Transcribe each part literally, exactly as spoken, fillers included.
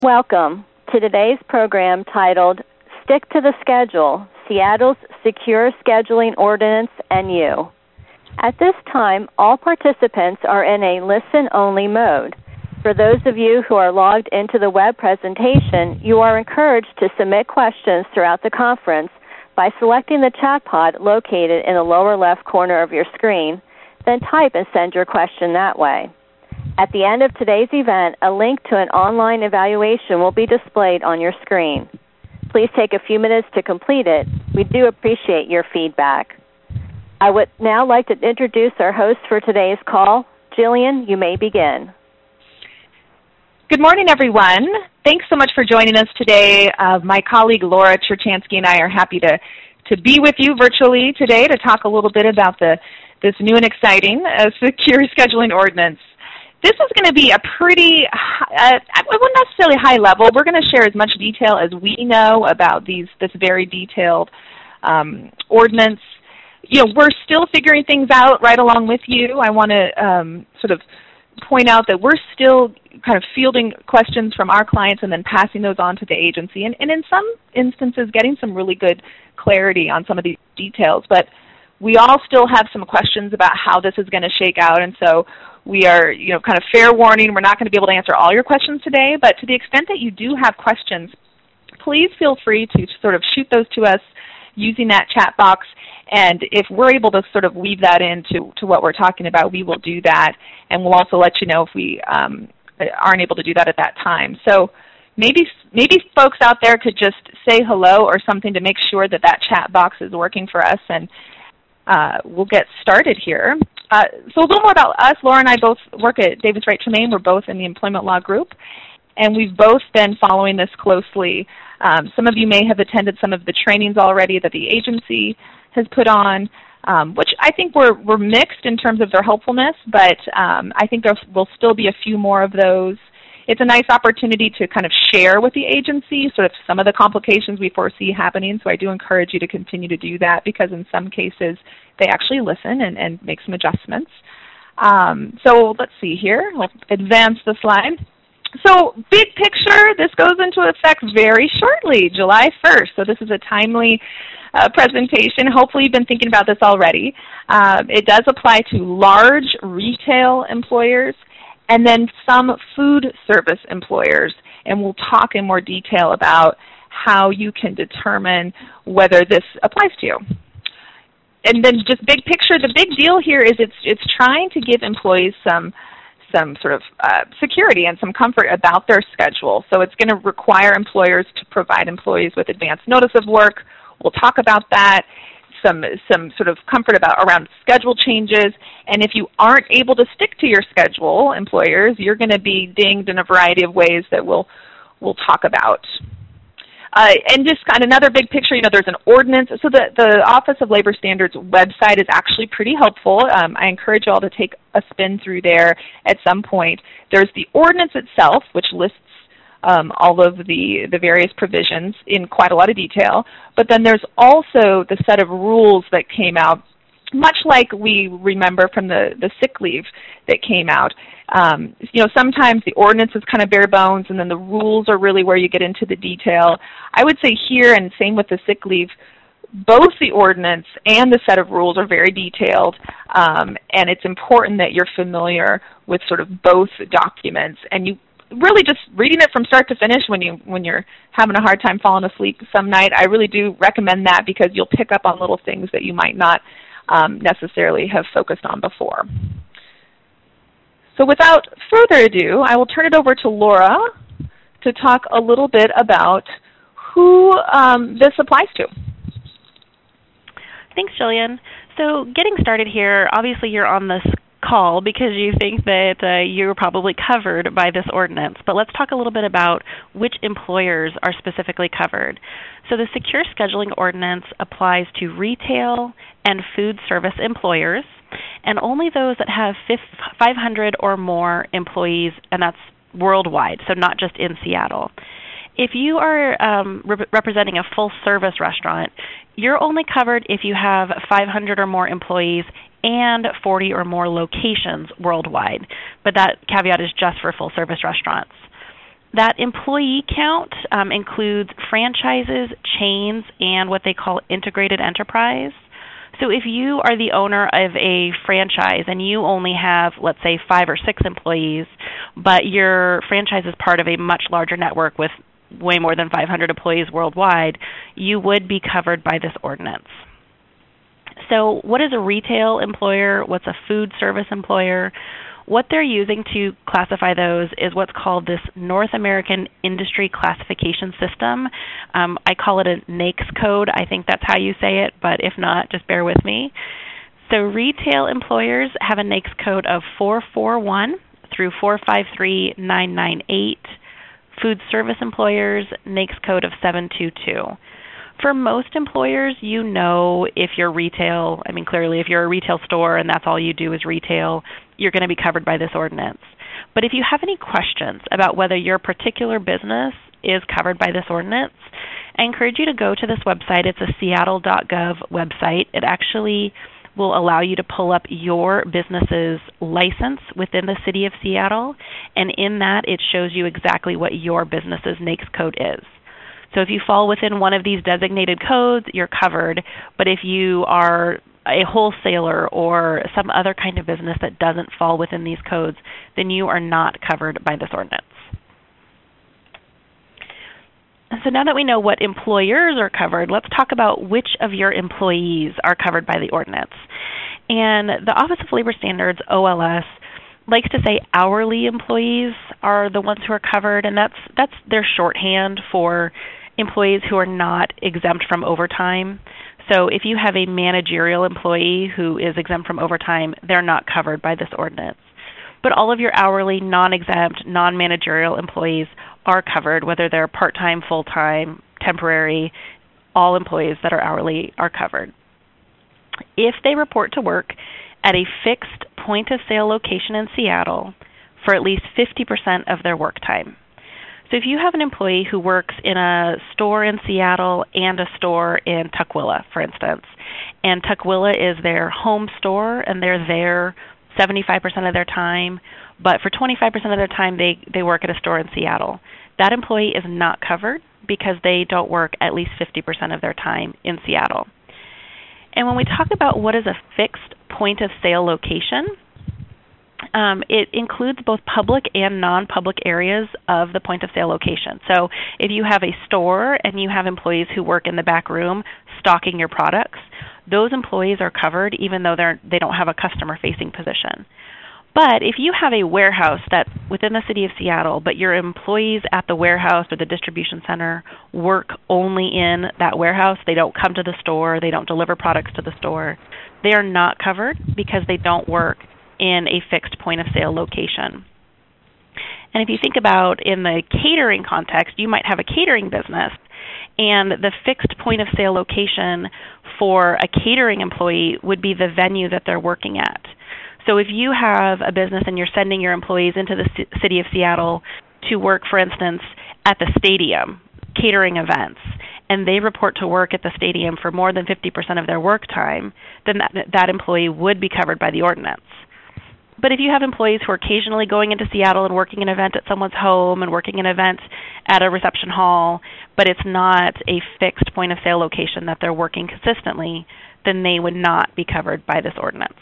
Welcome to today's program titled Stick to the Schedule, Seattle's Secure Scheduling Ordinance and You. At this time, all participants are in a listen-only mode. For those of you who are logged into the web presentation, you are encouraged to submit questions throughout the conference by selecting the chat pod located in the lower left corner of your screen, then type and send your question that way. At the end of today's event, a link to an online evaluation will be displayed on your screen. Please take a few minutes to complete it. We do appreciate your feedback. I would now like to introduce our host for today's call. Jillian, you may begin. Good morning, everyone. Thanks so much for joining us today. Uh, my colleague Laura Cherchansky and I are happy to, to be with you virtually today to talk a little bit about the, this new and exciting uh, secure scheduling ordinance. This is going to be a pretty, uh, well, not necessarily high level. We're going to share as much detail as we know about these this very detailed um, ordinance. You know, we're still figuring things out right along with you. I want to um, sort of point out that we're still kind of fielding questions from our clients and then passing those on to the agency, and, and in some instances getting some really good clarity on some of these details. But we all still have some questions about how this is going to shake out, and so we are, you know, kind of fair warning, we're not going to be able to answer all your questions today, but to the extent that you do have questions, please feel free to sort of shoot those to us using that chat box, and if we're able to sort of weave that into to what we're talking about, we will do that, and we'll also let you know if we um, aren't able to do that at that time. So maybe maybe folks out there could just say hello or something to make sure that that chat box is working for us, and uh, we'll get started here. Uh, so a little more about us. Laura and I both work at Davis Wright Tremaine. We're both in the employment law group, and we've both been following this closely. Um, some of you may have attended some of the trainings already that the agency has put on, um, which I think we're, we're mixed in terms of their helpfulness, but um, I think there will still be a few more of those. It's a nice opportunity to kind of share with the agency sort of some of the complications we foresee happening, so I do encourage you to continue to do that because in some cases they actually listen and, and make some adjustments. Um, so let's see here. We'll advance the slide. So big picture, this goes into effect very shortly, July first. So this is a timely uh, presentation. Hopefully you've been thinking about this already. Uh, it does apply to large retail employers and then some food service employers. And we'll talk in more detail about how you can determine whether this applies to you. And then just big picture, the big deal here is it's, it's trying to give employees some some sort of uh, security and some comfort about their schedule. So it's going to require employers to provide employees with advance notice of work. We'll talk about that, some some sort of comfort about around schedule changes. And if you aren't able to stick to your schedule, employers, you're going to be dinged in a variety of ways that we'll, we'll talk about. Uh, and just kind of another big picture, you know, there's an ordinance. So the, the Office of Labor Standards website is actually pretty helpful. Um, I encourage you all to take a spin through there at some point. There's the ordinance itself, which lists um, all of the, the various provisions in quite a lot of detail. But then there's also the set of rules that came out, much like we remember from the, the sick leave that came out. Um, you know, sometimes the ordinance is kind of bare bones, and then the rules are really where you get into the detail. I would say here, and same with the sick leave, both the ordinance and the set of rules are very detailed, um, and it's important that you're familiar with sort of both documents. And you really just reading it from start to finish when, you, when you're having a hard time falling asleep some night, I really do recommend that because you'll pick up on little things that you might not um, necessarily have focused on before. So without further ado, I will turn it over to Laura to talk a little bit about who um, this applies to. Thanks, Jillian. So getting started here, obviously you're on this call because you think that uh, you're probably covered by this ordinance. But let's talk a little bit about which employers are specifically covered. So the Secure Scheduling Ordinance applies to retail and food service employers, and only those that have five hundred or more employees, and that's worldwide, so not just in Seattle. If you are um, re representing a full-service restaurant, you're only covered if you have five hundred or more employees and forty or more locations worldwide, but that caveat is just for full-service restaurants. That employee count um, includes franchises, chains, and what they call integrated enterprise. So if you are the owner of a franchise and you only have, let's say, five or six employees, but your franchise is part of a much larger network with way more than five hundred employees worldwide, you would be covered by this ordinance. So what is a retail employer? What's a food service employer? What they're using to classify those is what's called this North American Industry Classification System. Um, I call it a NAICS code. I think that's how you say it, but if not, just bear with me. So retail employers have a NAICS code of four four one through four five three nine nine eight. Food service employers, NAICS code of seven two two. For most employers, you know if you're retail, I mean clearly if you're a retail store and that's all you do is retail, you're going to be covered by this ordinance. But if you have any questions about whether your particular business is covered by this ordinance, I encourage you to go to this website. It's a seattle dot gov website. It actually will allow you to pull up your business's license within the city of Seattle, and in that it shows you exactly what your business's NAICS code is. So if you fall within one of these designated codes, you're covered, but if you are a wholesaler or some other kind of business that doesn't fall within these codes, then you are not covered by this ordinance. So now that we know what employers are covered, let's talk about which of your employees are covered by the ordinance. And the Office of Labor Standards, O L S, likes to say hourly employees are the ones who are covered, and that's that's their shorthand for employees who are not exempt from overtime. So if you have a managerial employee who is exempt from overtime, they're not covered by this ordinance. But all of your hourly, non-exempt, non-managerial employees are covered, whether they're part-time, full-time, temporary. All employees that are hourly are covered. If they report to work at a fixed point-of-sale location in Seattle for at least fifty percent of their work time. So if you have an employee who works in a store in Seattle and a store in Tukwila, for instance, and Tukwila is their home store and they're there seventy-five percent of their time, but for twenty-five percent of their time they, they work at a store in Seattle, that employee is not covered because they don't work at least fifty percent of their time in Seattle. And when we talk about what is a fixed point-of-sale location, Um, it includes both public and non-public areas of the point-of-sale location. So if you have a store and you have employees who work in the back room stocking your products, those employees are covered even though they're, they don't have a customer-facing position. But if you have a warehouse that's within the city of Seattle, but your employees at the warehouse or the distribution center work only in that warehouse, they don't come to the store, they don't deliver products to the store, they are not covered because they don't work in a fixed point-of-sale location. And if you think about in the catering context, you might have a catering business, and the fixed point-of-sale location for a catering employee would be the venue that they're working at. So if you have a business and you're sending your employees into the c- city of Seattle to work, for instance, at the stadium, catering events, and they report to work at the stadium for more than fifty percent of their work time, then that, that employee would be covered by the ordinance. But if you have employees who are occasionally going into Seattle and working an event at someone's home and working an event at a reception hall, but it's not a fixed point-of-sale location that they're working consistently, then they would not be covered by this ordinance.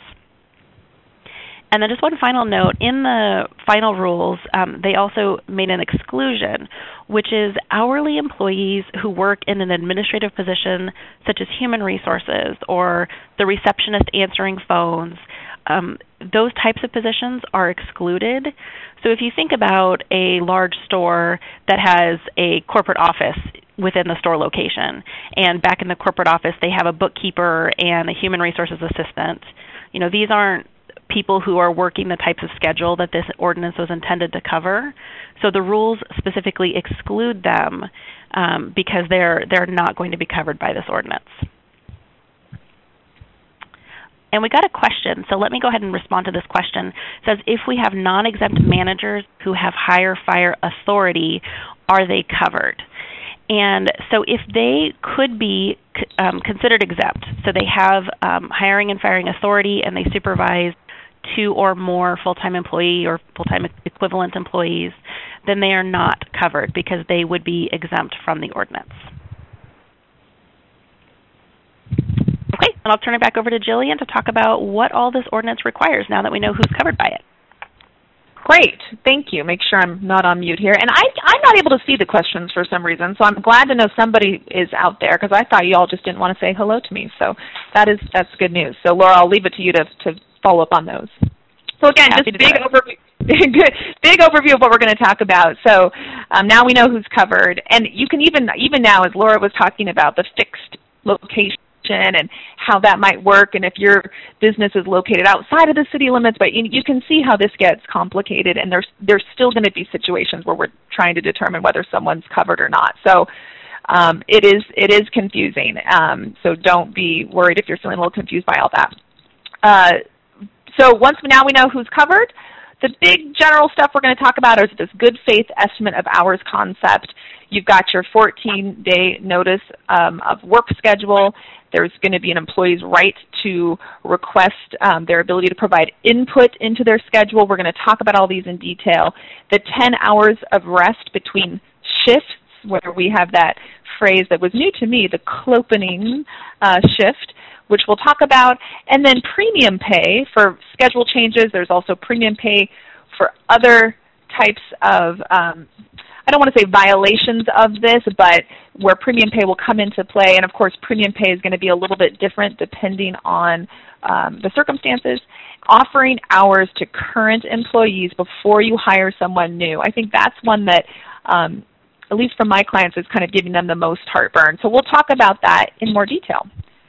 And then just one final note, in the final rules, um, they also made an exclusion, which is hourly employees who work in an administrative position such as human resources or the receptionist answering phones. Um, those types of positions are excluded. So if you think about a large store that has a corporate office within the store location, and back in the corporate office they have a bookkeeper and a human resources assistant, you know, these aren't people who are working the types of schedule that this ordinance was intended to cover. So the rules specifically exclude them um, because they're they're not going to be covered by this ordinance. And we got a question, so let me go ahead and respond to this question. It says, if we have non-exempt managers who have hire fire authority, are they covered? And so if they could be um, considered exempt, so they have um, hiring and firing authority and they supervise two or more full-time employee or full-time equivalent employees, then they are not covered because they would be exempt from the ordinance. Okay, and I'll turn it back over to Jillian to talk about what all this ordinance requires now that we know who's covered by it. Great. Thank you. Make sure I'm not on mute here. And I, I'm not able to see the questions for some reason, so I'm glad to know somebody is out there because I thought you all just didn't want to say hello to me. So that is, that's good news. So, Laura, I'll leave it to you to, to follow up on those. So, again, Happy just big overview, good, big overview of what we're going to talk about. So um, now we know who's covered. And you can even, even now, as Laura was talking about the fixed location and how that might work, and if your business is located outside of the city limits, but you, you can see how this gets complicated, and there's there's still going to be situations where we're trying to determine whether someone's covered or not. So um, it is it is confusing. Um, so don't be worried if you're feeling a little confused by all that. Uh, so once now we know who's covered, the big general stuff we're going to talk about is this good faith estimate of hours concept. You've got your fourteen day notice um, of work schedule. There's going to be an employee's right to request um, their ability to provide input into their schedule. We're going to talk about all these in detail. The ten hours of rest between shifts, where we have that phrase that was new to me, the clopening uh, shift, which we'll talk about. And then premium pay for schedule changes. There's also premium pay for other types of um, I don't want to say violations of this, but where premium pay will come into play. And, of course, premium pay is going to be a little bit different depending on um, the circumstances. Offering hours to current employees before you hire someone new. I think that's one that, um, at least from my clients, is kind of giving them the most heartburn. So we'll talk about that in more detail.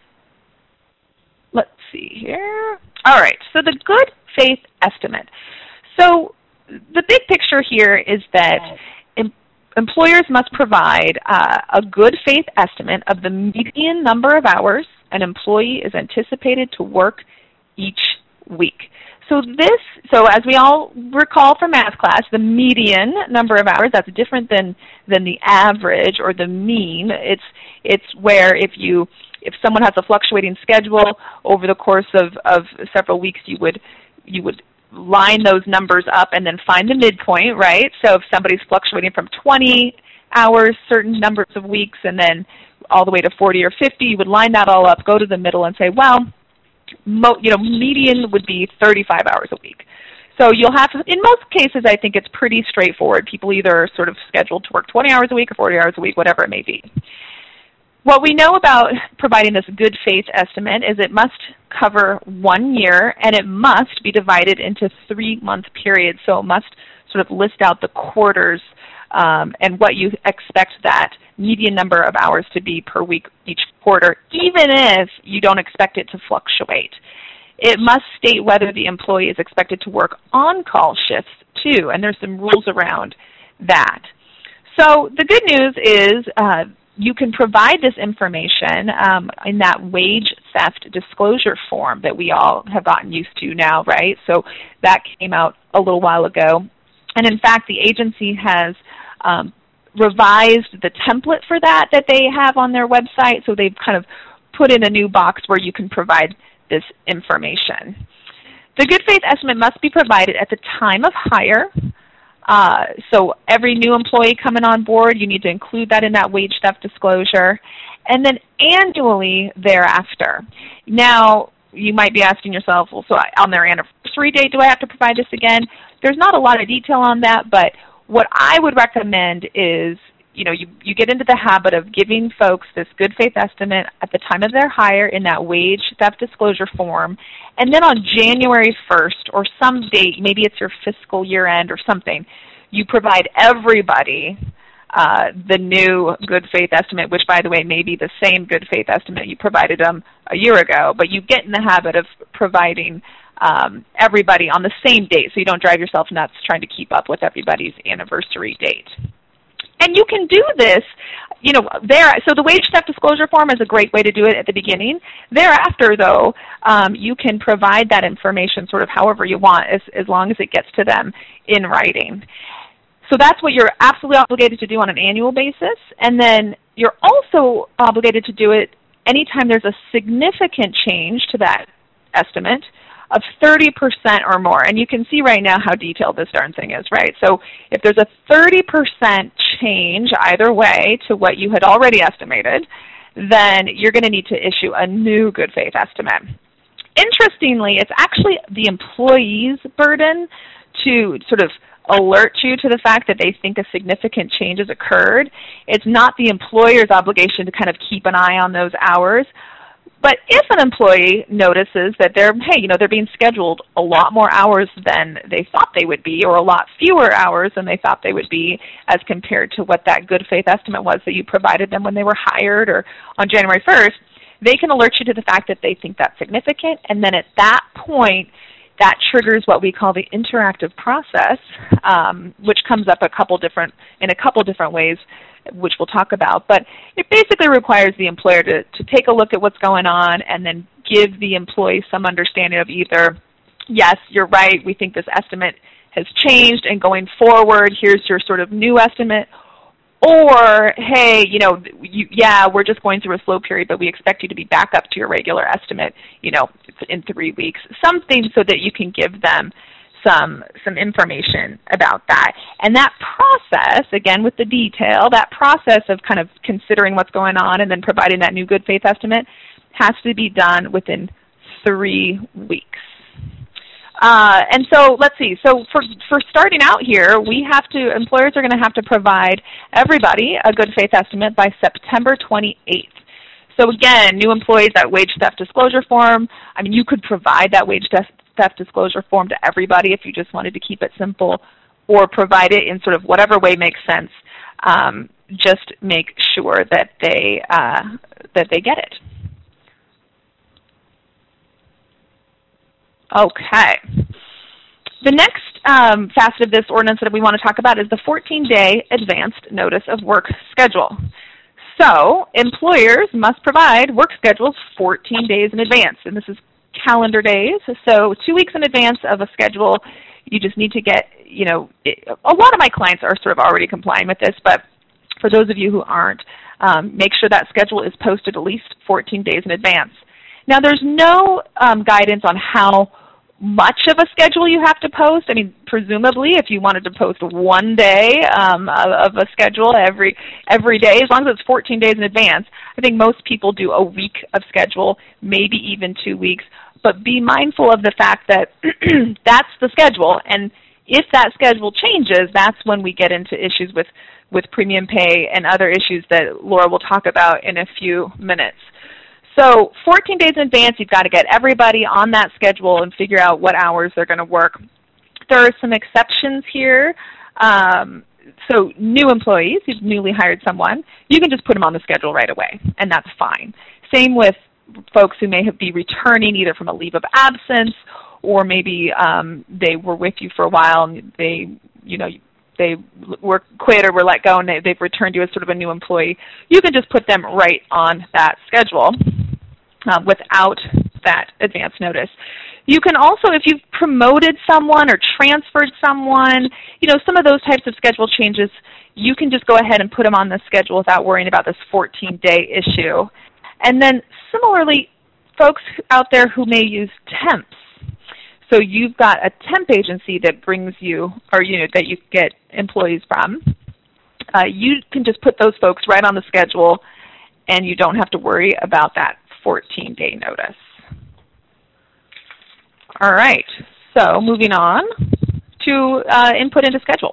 Let's see here. All right, so the good faith estimate. So the big picture here is that employers must provide uh, a good faith estimate of the median number of hours an employee is anticipated to work each week. So this, so as we all recall from math class, the median number of hours, that's different than, than the average or the mean. It's, it's where if you, if someone has a fluctuating schedule over the course of, of several weeks, you would, you would line those numbers up and then find the midpoint, right? So if somebody's fluctuating from twenty hours, certain numbers of weeks, and then all the way to forty or fifty, you would line that all up, go to the middle, and say, well, mo you know, median would be thirty-five hours a week. So you'll have, in most cases, I think it's pretty straightforward. People either are sort of scheduled to work twenty hours a week or forty hours a week, whatever it may be. What we know about providing this good faith estimate is it must cover one year, and it must be divided into three-month periods. So it must sort of list out the quarters um, and what you expect that median number of hours to be per week each quarter, even if you don't expect it to fluctuate. It must state whether the employee is expected to work on-call shifts too, and there's some rules around that. So the good news is uh, you can provide this information um, in that wage theft disclosure form that we all have gotten used to now, right? So that came out a little while ago. And in fact, the agency has um, revised the template for that that they have on their website. So they've kind of put in a new box where you can provide this information. The good faith estimate must be provided at the time of hire. Uh, so every new employee coming on board, you need to include that in that wage theft disclosure, and then annually thereafter. Now, you might be asking yourself, well, so on their anniversary date, do I have to provide this again? There's not a lot of detail on that, but what I would recommend is, you know, you, you get into the habit of giving folks this good faith estimate at the time of their hire in that wage theft disclosure form, and then on January first or some date, maybe it's your fiscal year end or something, you provide everybody uh, the new good faith estimate, which, by the way, may be the same good faith estimate you provided them a year ago, but you get in the habit of providing um, everybody on the same date so you don't drive yourself nuts trying to keep up with everybody's anniversary date. And you can do this, you know, there. So the wage theft disclosure form is a great way to do it at the beginning. Thereafter, though, um, you can provide that information sort of however you want, as, as long as it gets to them in writing. So that's what you're absolutely obligated to do on an annual basis. And then you're also obligated to do it anytime there's a significant change to that estimate. of thirty percent or more. And you can see right now how detailed this darn thing is, right? So if there's a thirty percent change either way to what you had already estimated, then you're going to need to issue a new good faith estimate. Interestingly, it's actually the employee's burden to sort of alert you to the fact that they think a significant change has occurred. It's not the employer's obligation to kind of keep an eye on those hours. But if an employee notices that they're, hey, you know, they're being scheduled a lot more hours than they thought they would be, or a lot fewer hours than they thought they would be as compared to what that good faith estimate was that you provided them when they were hired or on January first, they can alert you to the fact that they think that's significant, and then at that point, that triggers what we call the interactive process, um, which comes up a couple different in a couple different ways, which we'll talk about. But it basically requires the employer to, to take a look at what's going on and then give the employee some understanding of either, yes, you're right, we think this estimate has changed, and going forward, here's your sort of new estimate, or, hey, you know, you, yeah, we're just going through a slow period, but we expect you to be back up to your regular estimate, you know, in three weeks. Something so that you can give them some some information about that. And that process, again, with the detail, that process of kind of considering what's going on and then providing that new good faith estimate has to be done within three weeks. Uh, and so let's see. So for, for starting out here, we have to, employers are going to have to provide everybody a good faith estimate by September twenty-eighth. So again, new employees, that wage theft disclosure form, I mean, you could provide that wage theft disclosure form to everybody if you just wanted to keep it simple, or provide it in sort of whatever way makes sense. Um, just make sure that they, uh, that they get it. Okay. The next um, facet of this ordinance that we want to talk about is the fourteen-day advanced notice of work schedule. So employers must provide work schedules fourteen days in advance, and this is calendar days. So two weeks in advance of a schedule, you just need to get, you know, it, a lot of my clients are sort of already complying with this, but for those of you who aren't, um, make sure that schedule is posted at least fourteen days in advance. Now, there's no um, guidance on how much of a schedule you have to post. I mean, presumably, if you wanted to post one day um, of, of a schedule every every day, as long as it's fourteen days in advance, I think most people do a week of schedule, maybe even two weeks. But be mindful of the fact that that's the schedule, and if that schedule changes, that's when we get into issues with, with premium pay and other issues that Laura will talk about in a few minutes. So fourteen days in advance, you've got to get everybody on that schedule and figure out what hours they're going to work. There are some exceptions here. Um, so new employees, you've newly hired someone, you can just put them on the schedule right away, and that's fine. Same with folks who may have be returning either from a leave of absence, or maybe um, they were with you for a while and they, you know, they were quit or were let go and they, they've returned you as sort of a new employee. You can just put them right on that schedule uh, without that advance notice. You can also, if you've promoted someone or transferred someone, you know, some of those types of schedule changes, you can just go ahead and put them on the schedule without worrying about this fourteen-day issue. And then similarly, folks out there who may use temps. So you've got a temp agency that brings you, or you know, that you get employees from. Uh, you can just put those folks right on the schedule, and you don't have to worry about that fourteen-day notice. All right, so moving on to uh, input into schedule.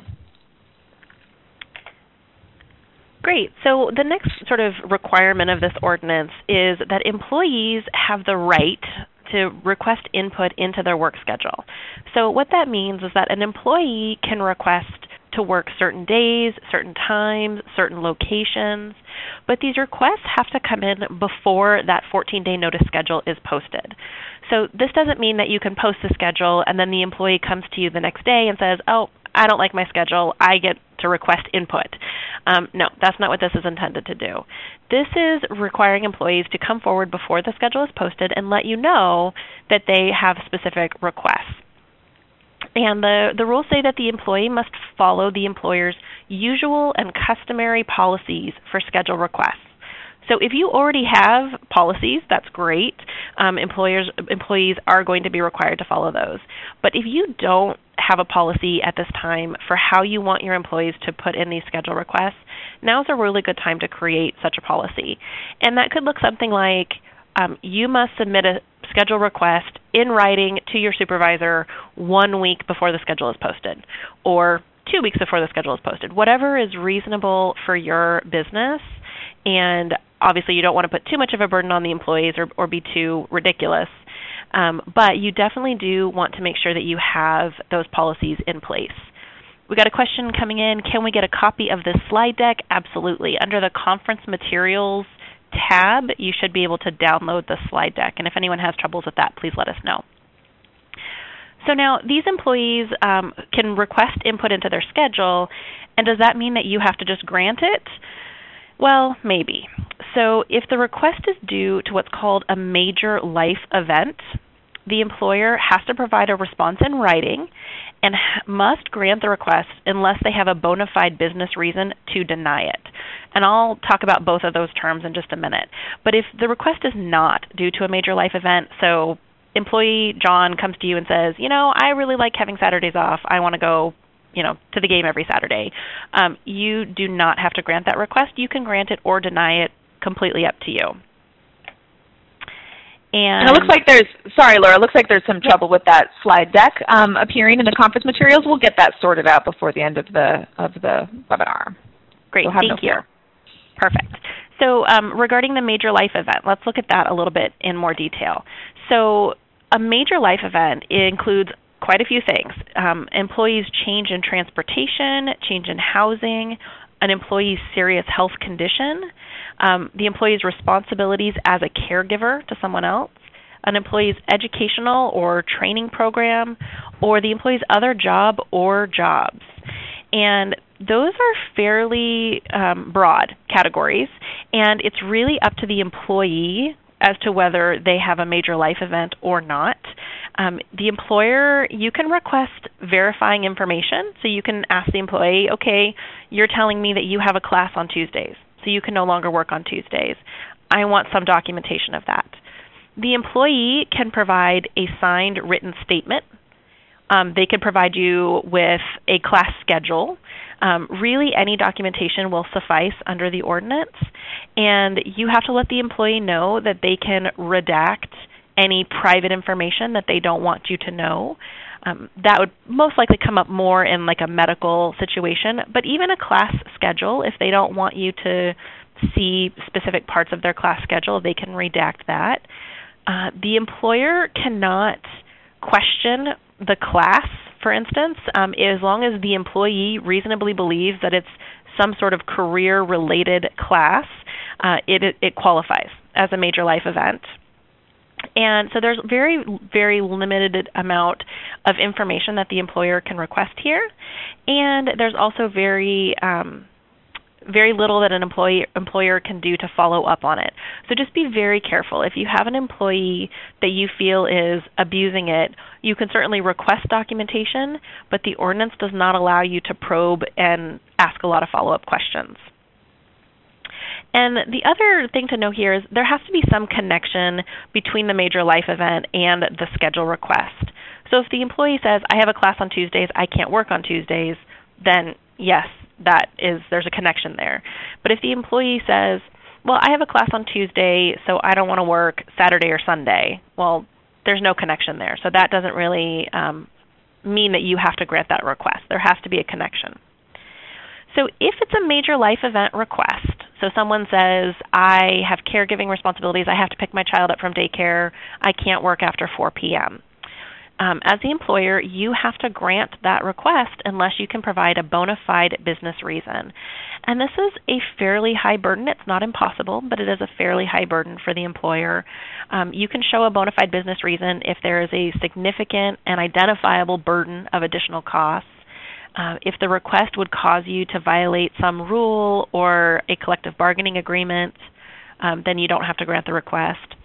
Great. So the next sort of requirement of this ordinance is that employees have the right to request input into their work schedule. So what that means is that an employee can request to work certain days, certain times, certain locations, but these requests have to come in before that fourteen-day notice schedule is posted. So this doesn't mean that you can post the schedule and then the employee comes to you the next day and says, oh, I don't like my schedule, I get to request input. Um, no, that's not what this is intended to do. This is requiring employees to come forward before the schedule is posted and let you know that they have specific requests. And the, the rules say that the employee must follow the employer's usual and customary policies for schedule requests. So if you already have policies, that's great. Um, employers, employees are going to be required to follow those. But if you don't have a policy at this time for how you want your employees to put in these schedule requests, now's a really good time to create such a policy. And that could look something like um, you must submit a schedule request in writing to your supervisor one week before the schedule is posted, or two weeks before the schedule is posted. Whatever is reasonable for your business. And obviously you don't want to put too much of a burden on the employees or, or be too ridiculous. Um, but you definitely do want to make sure that you have those policies in place. We got a question coming in. Can we get a copy of this slide deck? Absolutely. Under the conference materials tab, you should be able to download the slide deck. And if anyone has troubles with that, please let us know. So now these employees um, can request input into their schedule. And does that mean that you have to just grant it? Well, maybe. So if the request is due to what's called a major life event, the employer has to provide a response in writing and must grant the request unless they have a bona fide business reason to deny it. And I'll talk about both of those terms in just a minute. But if the request is not due to a major life event, so employee John comes to you and says, you know, I really like having Saturdays off. I want to go you know, to the game every Saturday. Um, you do not have to grant that request. You can grant it or deny it, completely up to you. And, and it looks like there's, sorry, Laura, it looks like there's some trouble with that slide deck um, appearing in the conference materials. We'll get that sorted out before the end of the of the webinar. Great, so thank no you. fear. Perfect. So um, regarding the major life event, let's look at that a little bit in more detail. So a major life event includes quite a few things. Um, employees' change in transportation, change in housing, an employee's serious health condition, um, the employee's responsibilities as a caregiver to someone else, an employee's educational or training program, or the employee's other job or jobs. And those are fairly um, broad categories, and it's really up to the employee as to whether they have a major life event or not. Um, the employer, you can request verifying information. So you can ask the employee, okay, you're telling me that you have a class on Tuesdays, so you can no longer work on Tuesdays. I want some documentation of that. The employee can provide a signed written statement. Um, they can provide you with a class schedule. Um, really, any documentation will suffice under the ordinance. And you have to let the employee know that they can redact any private information that they don't want you to know. Um, that would most likely come up more in like a medical situation, but even a class schedule, if they don't want you to see specific parts of their class schedule, they can redact that. Uh, the employer cannot question the class, for instance, um, as long as the employee reasonably believes that it's some sort of career-related class, uh, it, it qualifies as a major life event. And so there's very, very limited amount of information that the employer can request here. And there's also very, um, very little that an employee, employer can do to follow up on it. So just be very careful. If you have an employee that you feel is abusing it, you can certainly request documentation, but the ordinance does not allow you to probe and ask a lot of follow-up questions. And the other thing to know here is there has to be some connection between the major life event and the schedule request. So if the employee says, I have a class on Tuesdays, I can't work on Tuesdays, then yes, that is, there's a connection there. But if the employee says, well, I have a class on Tuesday, so I don't want to work Saturday or Sunday, well, there's no connection there. So that doesn't really um, mean that you have to grant that request. There has to be a connection. So if it's a major life event request, so someone says, I have caregiving responsibilities, I have to pick my child up from daycare, I can't work after four p.m. Um, as the employer, you have to grant that request unless you can provide a bona fide business reason. And this is a fairly high burden. It's not impossible, but it is a fairly high burden for the employer. Um, you can show a bona fide business reason if there is a significant and identifiable burden of additional costs. Uh, if the request would cause you to violate some rule or a collective bargaining agreement, um, then you don't have to grant the request.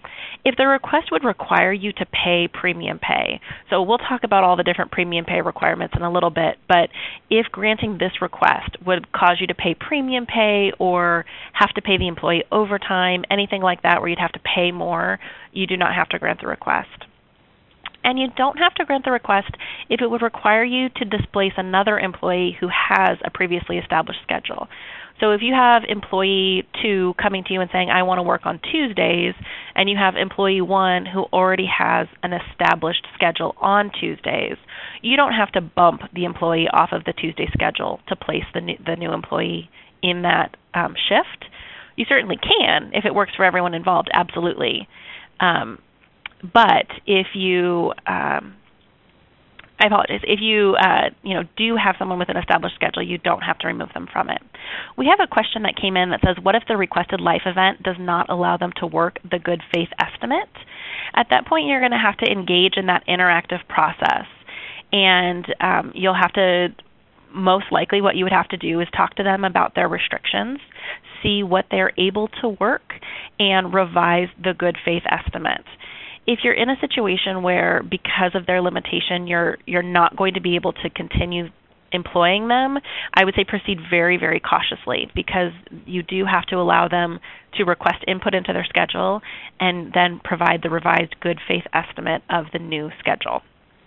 If the request would require you to pay premium pay, so we'll talk about all the different premium pay requirements in a little bit, but if granting this request would cause you to pay premium pay or have to pay the employee overtime, anything like that where you'd have to pay more, you do not have to grant the request. And you don't have to grant the request if it would require you to displace another employee who has a previously established schedule. So if you have employee two coming to you and saying, I want to work on Tuesdays, and you have employee one who already has an established schedule on Tuesdays, you don't have to bump the employee off of the Tuesday schedule to place the new, the new employee in that um, shift. You certainly can if it works for everyone involved, absolutely. Um, But if you, um, I apologize, if you, uh, you know, do have someone with an established schedule, you don't have to remove them from it. We have a question that came in that says, what if the requested life event does not allow them to work the good faith estimate? At that point, you're going to have to engage in that interactive process. And um, you'll have to, most likely what you would have to do is talk to them about their restrictions, see what they're able to work, and revise the good faith estimate. If you're in a situation where because of their limitation you're you're not going to be able to continue employing them, I would say proceed very, very cautiously, because you do have to allow them to request input into their schedule and then provide the revised good faith estimate of the new schedule.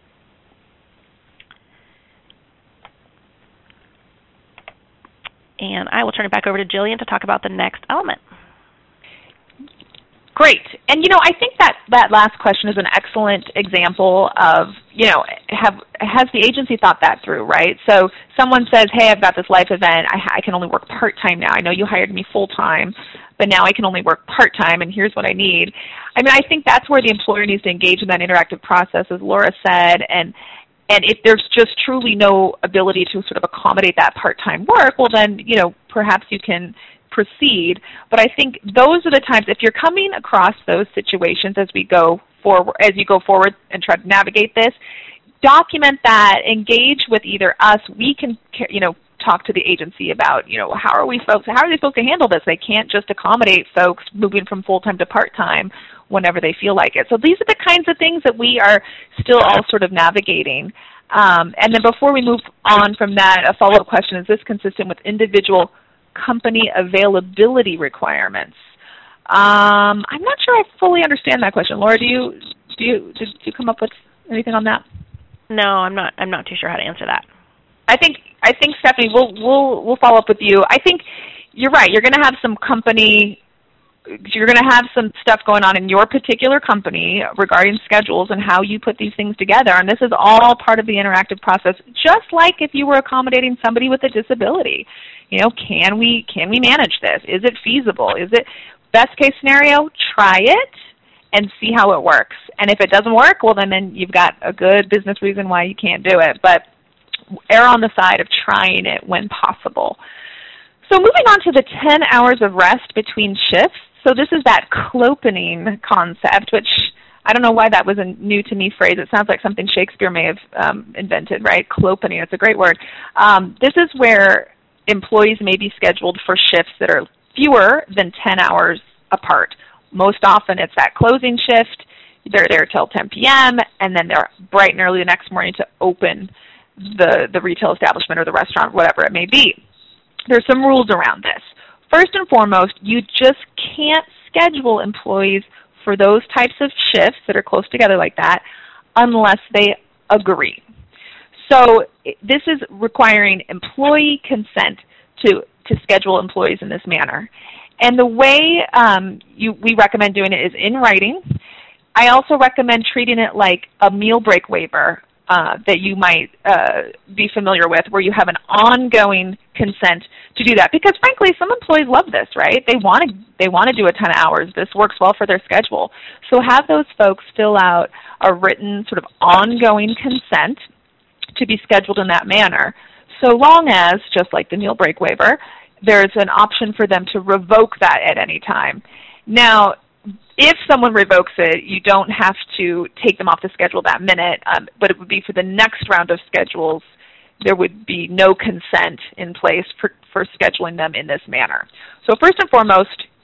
And I will turn it back over to Jillian to talk about the next element. Great. And, you know, I think that that last question is an excellent example of, you know, have has the agency thought that through, right? So someone says, hey, I've got this life event. I, I can only work part-time now. I know you hired me full-time, but now I can only work part-time, and here's what I need. I mean, I think that's where the employer needs to engage in that interactive process, as Laura said, and and if there's just truly no ability to sort of accommodate that part-time work, well, then, you know, perhaps you can proceed. But I think those are the times, if you're coming across those situations as we go forward, as you go forward and try to navigate this, document that, engage with either us, we can, you know, talk to the agency about, you know, how are we folks, how are they supposed to handle this? They can't just accommodate folks moving from full-time to part-time whenever they feel like it. So these are the kinds of things that we are still all sort of navigating. Um, and then before we move on from that, a follow-up question, is this consistent with individual company availability requirements? Um, I'm not sure I fully understand that question. Laura, do you do you did you come up with anything on that? No, I'm not. I'm not too sure how to answer that. I think I think Stephanie, we'll we'll we'll follow up with you. I think you're right. You're going to have some company. You're going to have some stuff going on in your particular company regarding schedules and how you put these things together. And this is all part of the interactive process, just like if you were accommodating somebody with a disability. You know, can we can we manage this? Is it feasible? Is it best case scenario? Try it and see how it works. And if it doesn't work, well, then, then you've got a good business reason why you can't do it. But err on the side of trying it when possible. So moving on to the ten hours of rest between shifts. So this is that clopening concept, which I don't know why that was a new to me phrase. It sounds like something Shakespeare may have um, invented, right? Clopening, it's a great word. Um, this is where employees may be scheduled for shifts that are fewer than ten hours apart. Most often it's that closing shift. They're there till ten p m and then they're bright and early the next morning to open the, the retail establishment or the restaurant, whatever it may be. There's some rules around this. First and foremost, you just can't schedule employees for those types of shifts that are close together like that unless they agree. So this is requiring employee consent to, to schedule employees in this manner. And the way um, you, we recommend doing it is in writing. I also recommend treating it like a meal break waiver uh, that you might uh, be familiar with, where you have an ongoing consent to do that. Because frankly, some employees love this, right? They want to they want to do a ton of hours. This works well for their schedule. So have those folks fill out a written sort of ongoing consent to be scheduled in that manner, so long as, just like the meal break waiver, there's an option for them to revoke that at any time. Now, if someone revokes it, you don't have to take them off the schedule that minute, um, but it would be for the next round of schedules, there would be no consent in place for, for scheduling them in this manner. So first and foremost,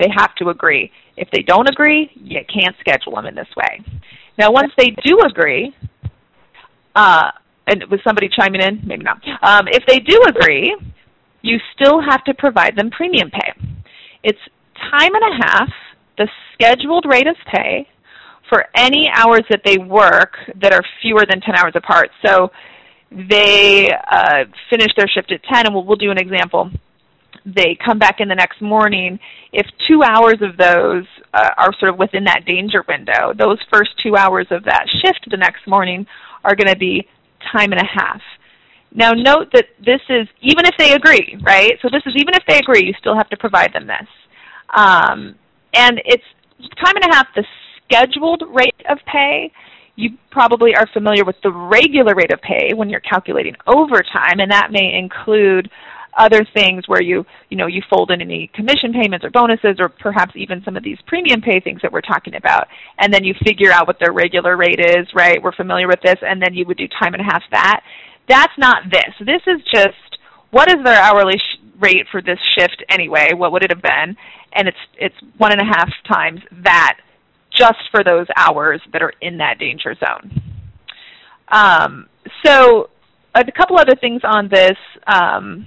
They have to agree. If they don't agree, you can't schedule them in this way. Now, once they do agree, uh, and was somebody chiming in? Maybe not. Um, if they do agree, you still have to provide them premium pay. It's time and a half, the scheduled rate of pay, for any hours that they work that are fewer than ten hours apart. So they uh, finish their shift at ten, and we'll, we'll do an example. They come back in the next morning. If two hours of those uh, are sort of within that danger window, those first two hours of that shift the next morning are going to be time and a half. Now note that this is, even if they agree, right? So this is even if they agree, you still have to provide them this. Um, and it's time and a half, the scheduled rate of pay. You probably are familiar with the regular rate of pay when you're calculating overtime, and that may include other things where you, you know, you fold in any commission payments or bonuses, or perhaps even some of these premium pay things that we're talking about, and then you figure out what their regular rate is, right? We're familiar with this, and then you would do time and a half that. That's not this. This is just, what is their hourly sh rate for this shift anyway? What would it have been? And it's, it's one and a half times that, just for those hours that are in that danger zone. Um, so a couple other things on this. Um,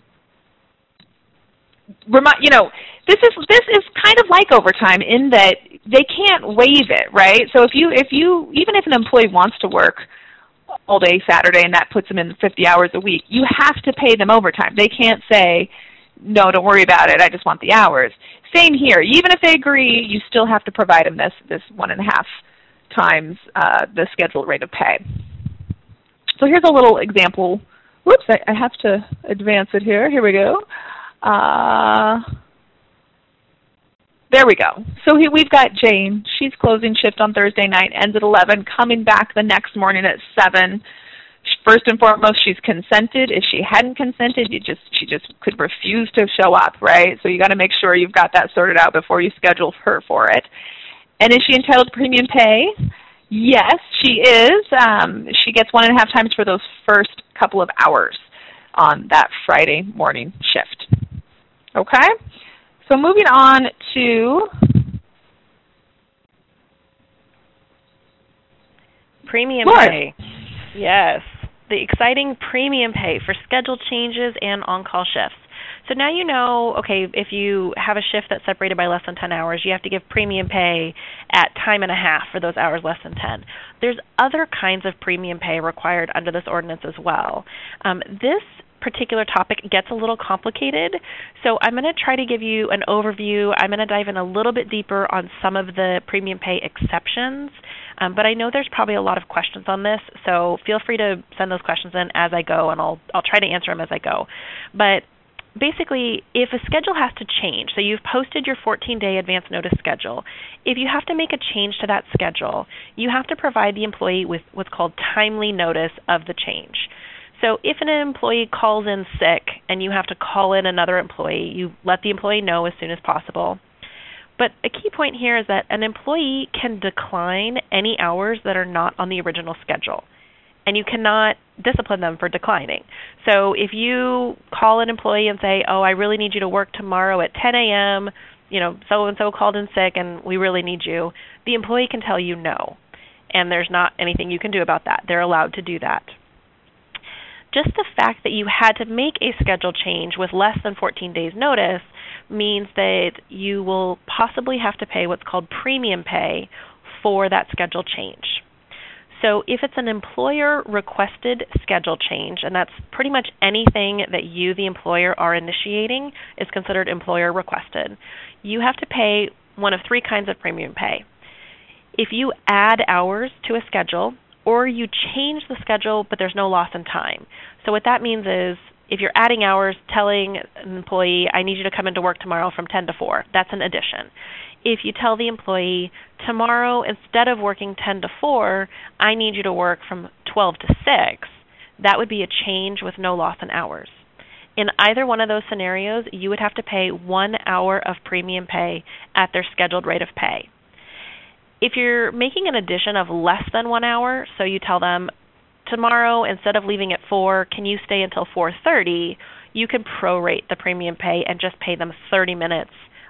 remind, you know, this is this is kind of like overtime in that they can't waive it, right? So if you if you even if an employee wants to work all day Saturday and that puts them in fifty hours a week, you have to pay them overtime. They can't say, no, don't worry about it, I just want the hours. Same here. Even if they agree, you still have to provide them this, this one and a half times uh, the scheduled rate of pay. So here's a little example. Whoops, I, I have to advance it here. Here we go. Uh, there we go. So here we've got Jane. She's closing shift on Thursday night, ends at eleven, coming back the next morning at seven. First and foremost, she's consented. If she hadn't consented, you just she just could refuse to show up, right? So you got to make sure you've got that sorted out before you schedule her for it. And is she entitled to premium pay? Yes, she is. Um, she gets one and a half times for those first couple of hours on that Friday morning shift. Okay? So moving on to premium Laura. pay. Yes, the exciting premium pay for schedule changes and on-call shifts. So now you know, okay, if you have a shift that's separated by less than ten hours, you have to give premium pay at time and a half for those hours less than ten. There's other kinds of premium pay required under this ordinance as well. Um, this particular topic gets a little complicated, so I'm going to try to give you an overview. I'm going to dive in a little bit deeper on some of the premium pay exceptions, um, but I know there's probably a lot of questions on this, so feel free to send those questions in as I go, and I'll, I'll try to answer them as I go. But basically, if a schedule has to change, so you've posted your fourteen-day advance notice schedule, if you have to make a change to that schedule, you have to provide the employee with what's called timely notice of the change. So if an employee calls in sick and you have to call in another employee, you let the employee know as soon as possible. But a key point here is that an employee can decline any hours that are not on the original schedule, and you cannot discipline them for declining. So if you call an employee and say, oh, I really need you to work tomorrow at ten A M, you know, so-and-so called in sick and we really need you, the employee can tell you no, and there's not anything you can do about that. They're allowed to do that. Just the fact that you had to make a schedule change with less than fourteen days notice means that you will possibly have to pay what's called premium pay for that schedule change. So if it's an employer-requested schedule change, and that's pretty much anything that you, the employer, are initiating is considered employer-requested, you have to pay one of three kinds of premium pay. If you add hours to a schedule, or you change the schedule but there's no loss in time. So what that means is if you're adding hours, telling an employee, I need you to come into work tomorrow from ten to four, that's an addition. If you tell the employee, tomorrow instead of working ten to four, I need you to work from twelve to six, that would be a change with no loss in hours. In either one of those scenarios, you would have to pay one hour of premium pay at their scheduled rate of pay. If you're making an addition of less than one hour, so you tell them, tomorrow, instead of leaving at four, can you stay until four thirty, you can prorate the premium pay and just pay them thirty minutes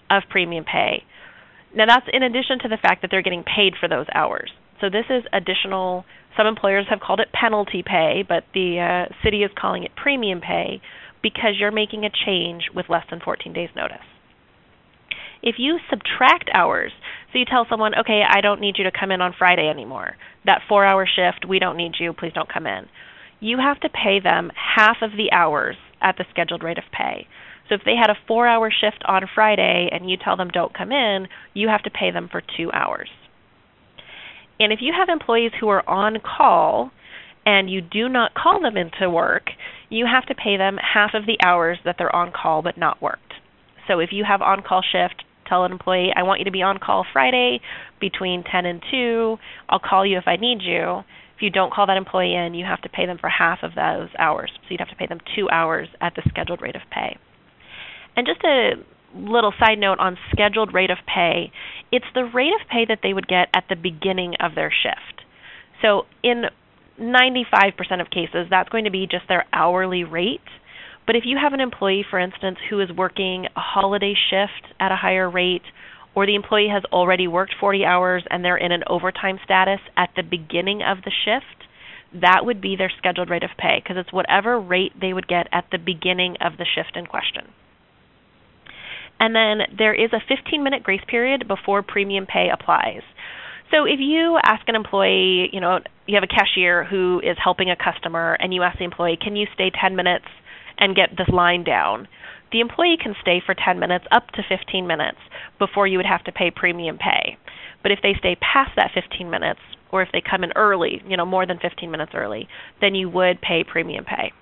of premium pay. Now that's in addition to the fact that they're getting paid for those hours. So this is additional, some employers have called it penalty pay, but the uh, city is calling it premium pay because you're making a change with less than fourteen days notice. If you subtract hours, so you tell someone, okay, I don't need you to come in on Friday anymore. That four-hour shift, we don't need you, please don't come in. You have to pay them half of the hours at the scheduled rate of pay. So if they had a four-hour shift on Friday and you tell them don't come in, you have to pay them for two hours. And if you have employees who are on call and you do not call them into work, you have to pay them half of the hours that they're on call but not worked. So if you have on-call shift, tell an employee, I want you to be on call Friday between ten and two. I'll call you if I need you. If you don't call that employee in, you have to pay them for half of those hours. So you'd have to pay them two hours at the scheduled rate of pay. And just a little side note on scheduled rate of pay, it's the rate of pay that they would get at the beginning of their shift. So in ninety-five percent of cases, that's going to be just their hourly rate. But if you have an employee, for instance, who is working a holiday shift at a higher rate, or the employee has already worked forty hours and they're in an overtime status at the beginning of the shift, that would be their scheduled rate of pay because it's whatever rate they would get at the beginning of the shift in question. And then there is a fifteen-minute grace period before premium pay applies. So if you ask an employee, you know, you have a cashier who is helping a customer and you ask the employee, can you stay ten minutes and get this line down? The employee can stay for ten minutes, up to fifteen minutes, before you would have to pay premium pay. But if they stay past that fifteen minutes, or if they come in early, you know, more than fifteen minutes early, then you would pay premium pay.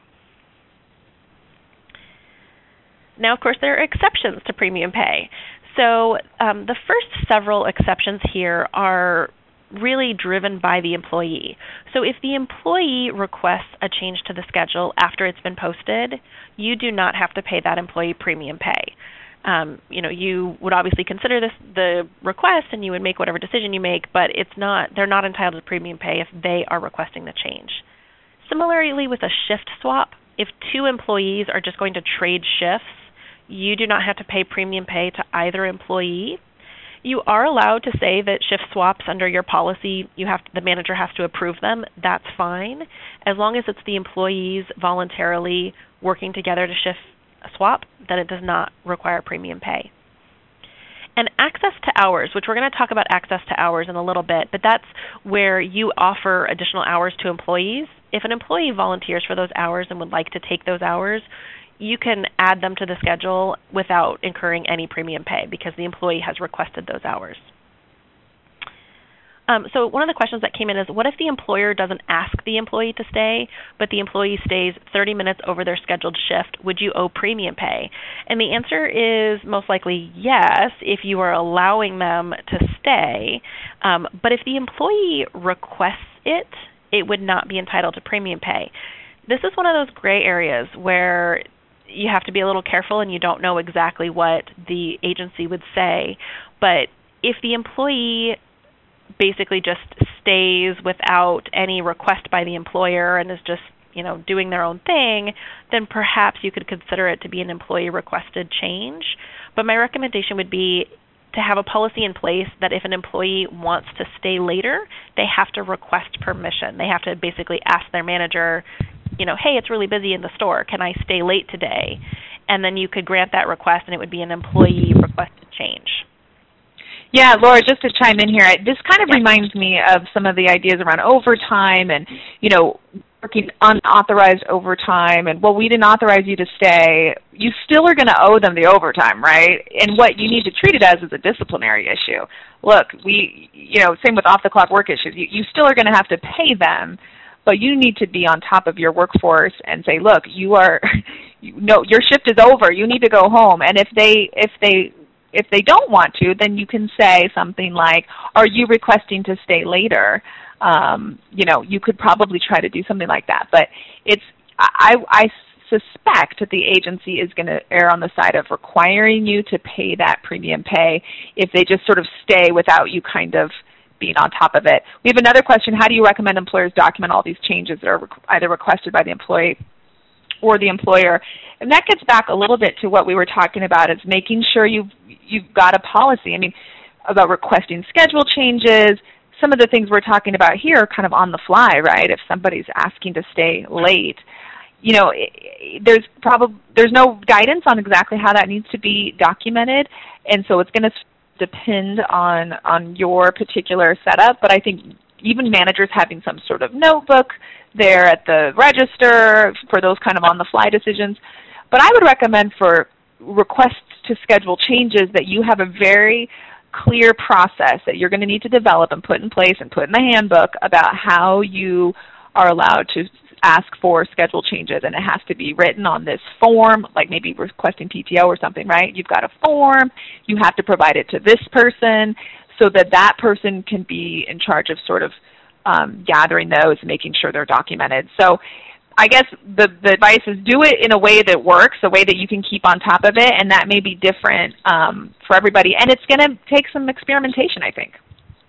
Now, of course, there are exceptions to premium pay. So um, the first several exceptions here are really driven by the employee. So if the employee requests a change to the schedule after it's been posted, you do not have to pay that employee premium pay. Um, you know, you would obviously consider this the request and you would make whatever decision you make, but it's not, they're not entitled to premium pay if they are requesting the change. Similarly with a shift swap, if two employees are just going to trade shifts, you do not have to pay premium pay to either employee. You are allowed to say that shift swaps under your policy, you have to, the manager has to approve them. That's fine, as long as it's the employees voluntarily working together to shift a swap, then it does not require premium pay. And access to hours, which we're going to talk about access to hours in a little bit, but that's where you offer additional hours to employees. If an employee volunteers for those hours and would like to take those hours, you can add them to the schedule without incurring any premium pay because the employee has requested those hours. Um, so one of the questions that came in is, what if the employer doesn't ask the employee to stay, but the employee stays thirty minutes over their scheduled shift? Would you owe premium pay? And the answer is most likely yes, if you are allowing them to stay. Um, but if the employee requests it, it would not be entitled to premium pay. This is one of those gray areas where you have to be a little careful and you don't know exactly what the agency would say. But if the employee basically just stays without any request by the employer and is just, you know, doing their own thing, then perhaps you could consider it to be an employee requested change. But my recommendation would be to have a policy in place that if an employee wants to stay later, they have to request permission. They have to basically ask their manager, you know, hey, it's really busy in the store. Can I stay late today? And then you could grant that request, and it would be an employee requested change. Yeah, Laura, just to chime in here, this kind of yeah. reminds me of some of the ideas around overtime and, you know, working unauthorized overtime and, well, we didn't authorize you to stay. You still are going to owe them the overtime, right? And what you need to treat it as is a disciplinary issue. Look, we, you know, same with off-the-clock work issues. You, you still are going to have to pay them, but you need to be on top of your workforce and say, look, you are, you, no, your shift is over. You need to go home. And if they, if they, if they don't want to, then you can say something like, are you requesting to stay later? Um, you know, you could probably try to do something like that. But it's, I, I suspect that the agency is going to err on the side of requiring you to pay that premium pay if they just sort of stay without you kind of being on top of it. We have another question. How do you recommend employers document all these changes that are either requested by the employee or the employer? And that gets back a little bit to what we were talking about, is making sure you've, you've got a policy. I mean, about requesting schedule changes. Some of the things we're talking about here are kind of on the fly, right? If somebody's asking to stay late, you know, there's probably there's no guidance on exactly how that needs to be documented, and so it's going to depend on on your particular setup. But I think even managers having some sort of notebook there at the register for those kind of on-the-fly decisions. But I would recommend for requests to schedule changes that you have a very clear process that you're going to need to develop and put in place and put in the handbook about how you are allowed to ask for schedule changes. And it has to be written on this form, like maybe requesting P T O or something, right? You've got a form. You have to provide it to this person so that that person can be in charge of sort of um, gathering those and making sure they're documented. So I guess the, the advice is do it in a way that works, a way that you can keep on top of it, and that may be different um, for everybody. And it's going to take some experimentation, I think.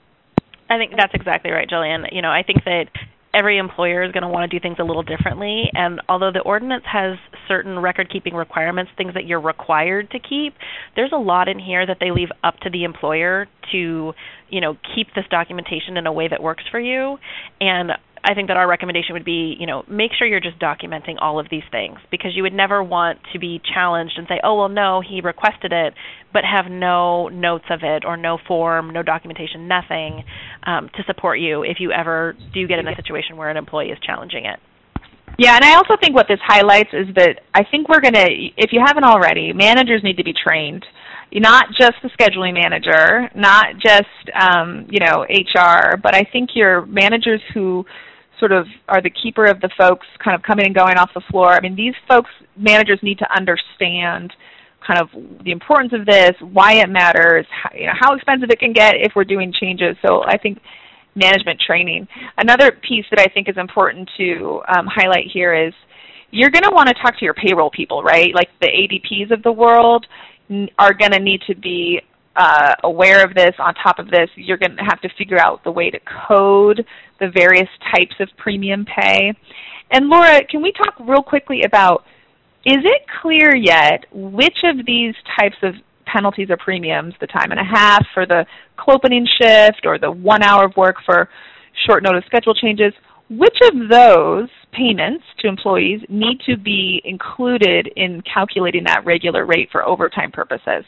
I think that's exactly right, Jillian. You know, I think that every employer is going to want to do things a little differently, and although the ordinance has certain record-keeping requirements, things that you're required to keep, there's a lot in here that they leave up to the employer to, you know, keep this documentation in a way that works for you. And I think that our recommendation would be, you know, make sure you're just documenting all of these things, because you would never want to be challenged and say, oh, well, no, he requested it, but have no notes of it or no form, no documentation, nothing um, to support you if you ever do get in a situation where an employee is challenging it. Yeah, and I also think what this highlights is that I think we're going to, if you haven't already, managers need to be trained. Not just the scheduling manager, not just, um, you know, H R, but I think your managers who sort of are the keeper of the folks kind of coming and going off the floor. I mean, these folks, managers need to understand kind of the importance of this, why it matters, how, you know, how expensive it can get if we're doing changes. So I think management training. Another piece that I think is important to um, highlight here is you're going to want to talk to your payroll people, right? Like the A D Ps of the world are going to need to be uh, aware of this. On top of this, you're going to have to figure out the way to code the various types of premium pay. And Laura, can we talk real quickly about, is it clear yet which of these types of penalties or premiums, the time and a half for the clopening shift or the one hour of work for short notice schedule changes, which of those payments to employees need to be included in calculating that regular rate for overtime purposes?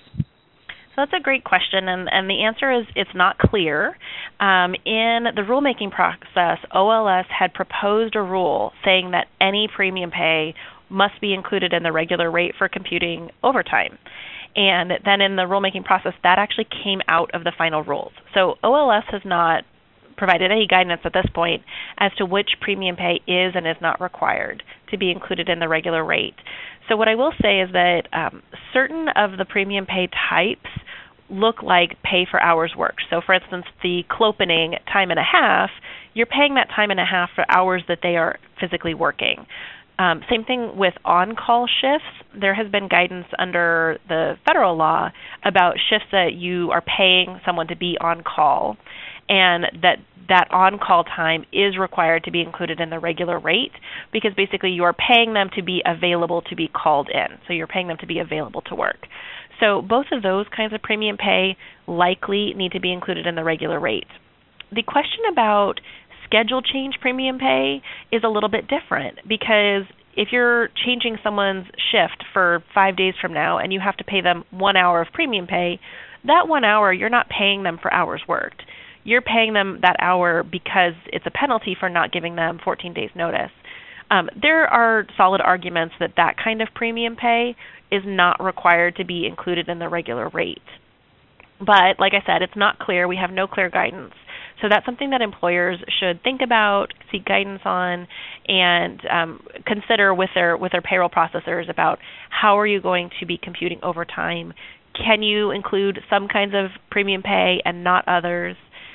So that's a great question, and, and the answer is it's not clear. Um, in the rulemaking process, O L S had proposed a rule saying that any premium pay must be included in the regular rate for computing overtime. And then in the rulemaking process, that actually came out of the final rules. So O L S has not provided any guidance at this point as to which premium pay is and is not required to be included in the regular rate. So what I will say is that um, certain of the premium pay types look like pay for hours worked. So for instance, the clopening time and a half, you're paying that time and a half for hours that they are physically working. Um, same thing with on-call shifts. There has been guidance under the federal law about shifts that you are paying someone to be on call, and that that on-call time is required to be included in the regular rate, because basically you are paying them to be available to be called in. So you're paying them to be available to work. So both of those kinds of premium pay likely need to be included in the regular rate. The question about schedule change premium pay is a little bit different, because if you're changing someone's shift for five days from now and you have to pay them one hour of premium pay, that one hour you're not paying them for hours worked. You're paying them that hour because it's a penalty for not giving them fourteen days notice. Um, there are solid arguments that that kind of premium pay is not required to be included in the regular rate. But like I said, it's not clear. We have no clear guidance. So that's something that employers should think about, seek guidance on, and um, consider with their with their payroll processors about how are you going to be computing overtime. Can you include some kinds of premium pay and not others?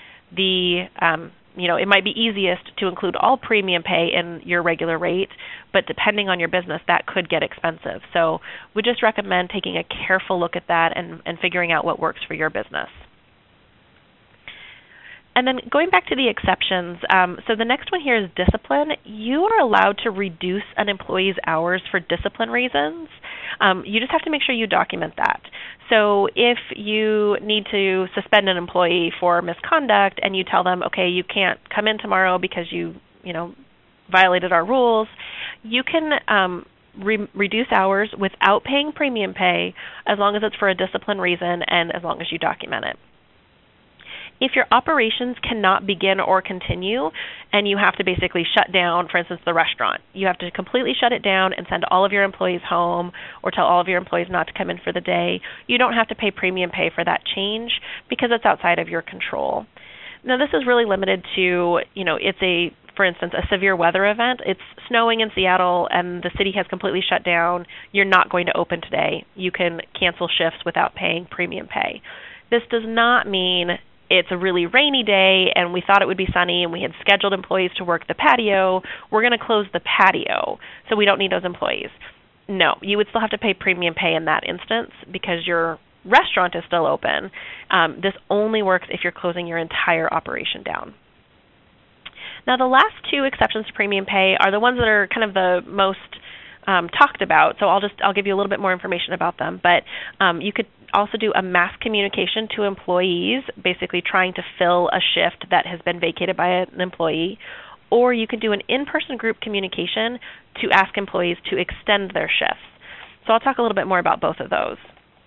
The um, you know, it might be easiest to include all premium pay in your regular rate, but depending on your business, that could get expensive. So we just recommend taking a careful look at that and, and figuring out what works for your business. And then going back to the exceptions, um, so the next one here is discipline. You are allowed to reduce an employee's hours for discipline reasons. Um, you just have to make sure you document that. So if you need to suspend an employee for misconduct and you tell them, okay, you can't come in tomorrow because you, you know, violated our rules, you can um, re- reduce hours without paying premium pay as long as it's for a discipline reason and as long as you document it. If your operations cannot begin or continue and you have to basically shut down, for instance, the restaurant, you have to completely shut it down and send all of your employees home or tell all of your employees not to come in for the day, you don't have to pay premium pay for that change because it's outside of your control. Now, this is really limited to, you know, it's a, for instance, a severe weather event. It's snowing in Seattle and the city has completely shut down. You're not going to open today. You can cancel shifts without paying premium pay. This does not mean it's a really rainy day and we thought it would be sunny and we had scheduled employees to work the patio. We're going to close the patio, so we don't need those employees. No, you would still have to pay premium pay in that instance because your restaurant is still open. Um, this only works if you're closing your entire operation down. Now, the last two exceptions to premium pay are the ones that are kind of the most um, talked about, so I'll just I'll give you a little bit more information about them. But um, you could also do a mass communication to employees, basically trying to fill a shift that has been vacated by an employee, or you can do an in-person group communication to ask employees to extend their shifts. So I'll talk a little bit more about both of those.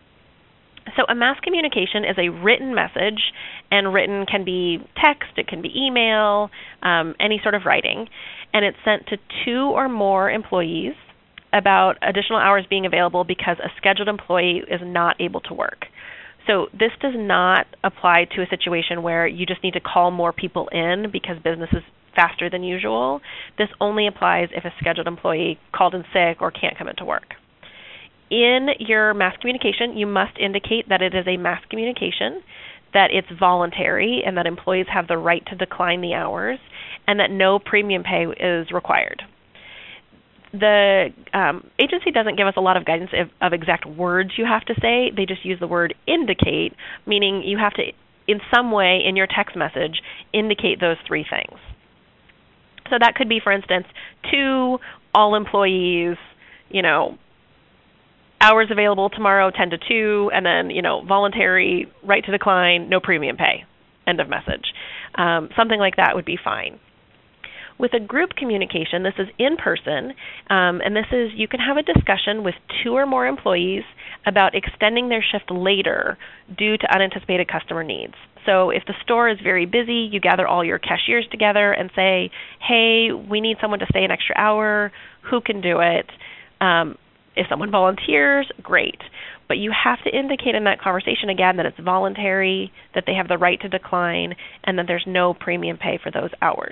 So a mass communication is a written message, and written can be text, it can be email, um, any sort of writing, and it's sent to two or more employees about additional hours being available because a scheduled employee is not able to work. So this does not apply to a situation where you just need to call more people in because business is faster than usual. This only applies if a scheduled employee called in sick or can't come into work. In your mass communication, you must indicate that it is a mass communication, that it's voluntary, and that employees have the right to decline the hours, and that no premium pay is required. The um, agency doesn't give us a lot of guidance of, of exact words you have to say. They just use the word indicate, meaning you have to, in some way in your text message, indicate those three things. So that could be, for instance, to all employees, you know, hours available tomorrow, ten to two, and then, you know, voluntary, right to decline, no premium pay, end of message. Um, something like that would be fine. With a group communication, this is in person, um, and this is, you can have a discussion with two or more employees about extending their shift later due to unanticipated customer needs. So if the store is very busy, you gather all your cashiers together and say, hey, we need someone to stay an extra hour. Who can do it? Um, if someone volunteers, great. But you have to indicate in that conversation again that it's voluntary, that they have the right to decline, and that there's no premium pay for those hours.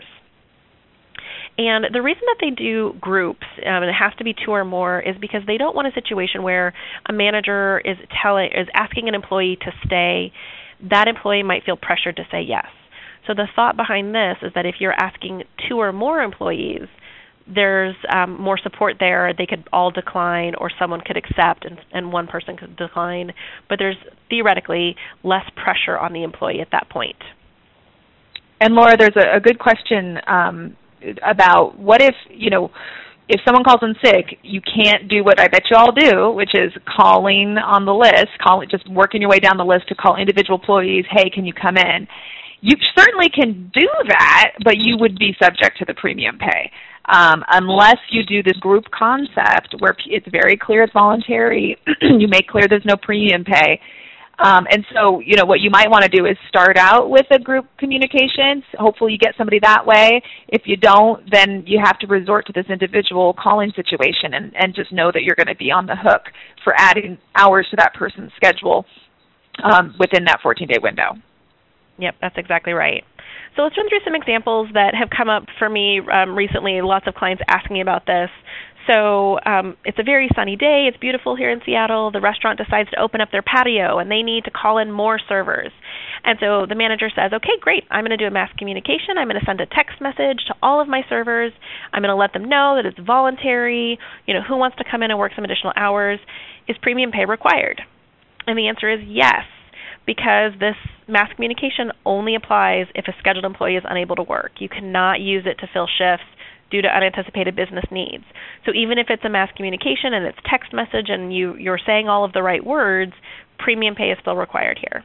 And the reason that they do groups, um, and it has to be two or more, is because they don't want a situation where a manager is telling, is asking an employee to stay. That employee might feel pressured to say yes. So the thought behind this is that if you're asking two or more employees, there's um, more support there. They could all decline, or someone could accept, and, and one person could decline. But there's theoretically less pressure on the employee at that point. And Laura, there's a, a good question um, about what if, you know, if someone calls in sick, you can't do what I bet you all do, which is calling on the list, calling, just working your way down the list to call individual employees, hey, can you come in? You certainly can do that, but you would be subject to the premium pay. Um, unless you do this group concept where it's very clear it's voluntary, you make clear there's no premium pay. Um, and so, you know, what you might want to do is start out with a group communication. Hopefully you get somebody that way. If you don't, then you have to resort to this individual calling situation, and, and just know that you're going to be on the hook for adding hours to that person's schedule um, within that fourteen-day window. Yep, that's exactly right. So let's run through some examples that have come up for me um, recently. Lots of clients asking me about this. So um, it's a very sunny day. It's beautiful here in Seattle. The restaurant decides to open up their patio, and they need to call in more servers. And so the manager says, okay, great. I'm going to do a mass communication. I'm going to send a text message to all of my servers. I'm going to let them know that it's voluntary. You know, who wants to come in and work some additional hours? Is premium pay required? And the answer is yes. because this mass communication only applies if a scheduled employee is unable to work. You cannot use it to fill shifts due to unanticipated business needs. So even if it's a mass communication and it's text message and you, you're saying all of the right words, premium pay is still required here.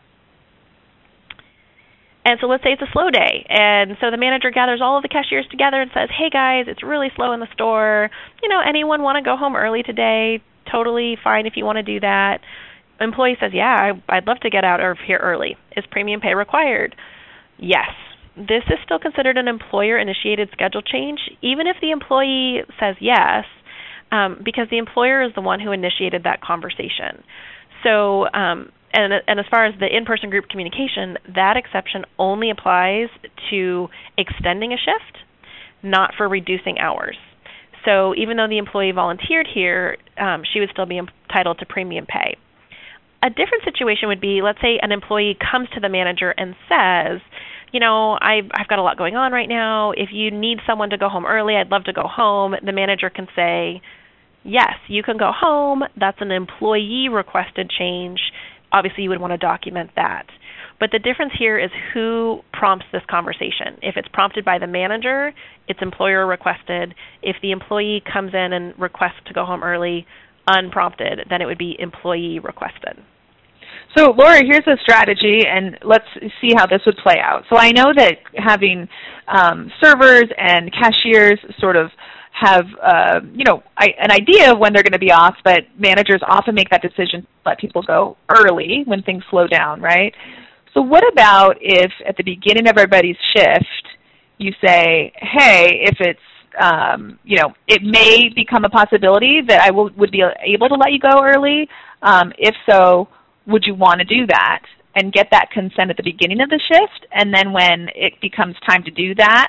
And so let's say it's a slow day, and so the manager gathers all of the cashiers together and says, hey guys, it's really slow in the store. You know, anyone want to go home early today? Totally fine if you want to do that. Employee says, yeah, I, I'd love to get out of here early. Is premium pay required? Yes. This is still considered an employer-initiated schedule change, even if the employee says yes, um, because the employer is the one who initiated that conversation. So, um, and, and as far as the in-person group communication, that exception only applies to extending a shift, not for reducing hours. So even though the employee volunteered here, um, she would still be entitled to premium pay. A different situation would be, let's say an employee comes to the manager and says, you know, I've, I've got a lot going on right now. If you need someone to go home early, I'd love to go home. The manager can say, yes, you can go home. That's an employee-requested change. Obviously, you would want to document that. But the difference here is who prompts this conversation. If it's prompted by the manager, it's employer-requested. If the employee comes in and requests to go home early unprompted, then it would be employee-requested. So, Laura, here's a strategy, and let's see how this would play out. So I know that having um, servers and cashiers sort of have, uh, you know, I, an idea of when they're going to be off, but managers often make that decision to let people go early when things slow down, right? So what about if at the beginning of everybody's shift you say, hey, if it's, um, you know, it may become a possibility that I will, would be able to let you go early. Um, if so, would you want to do that? And get that consent at the beginning of the shift, and then when it becomes time to do that,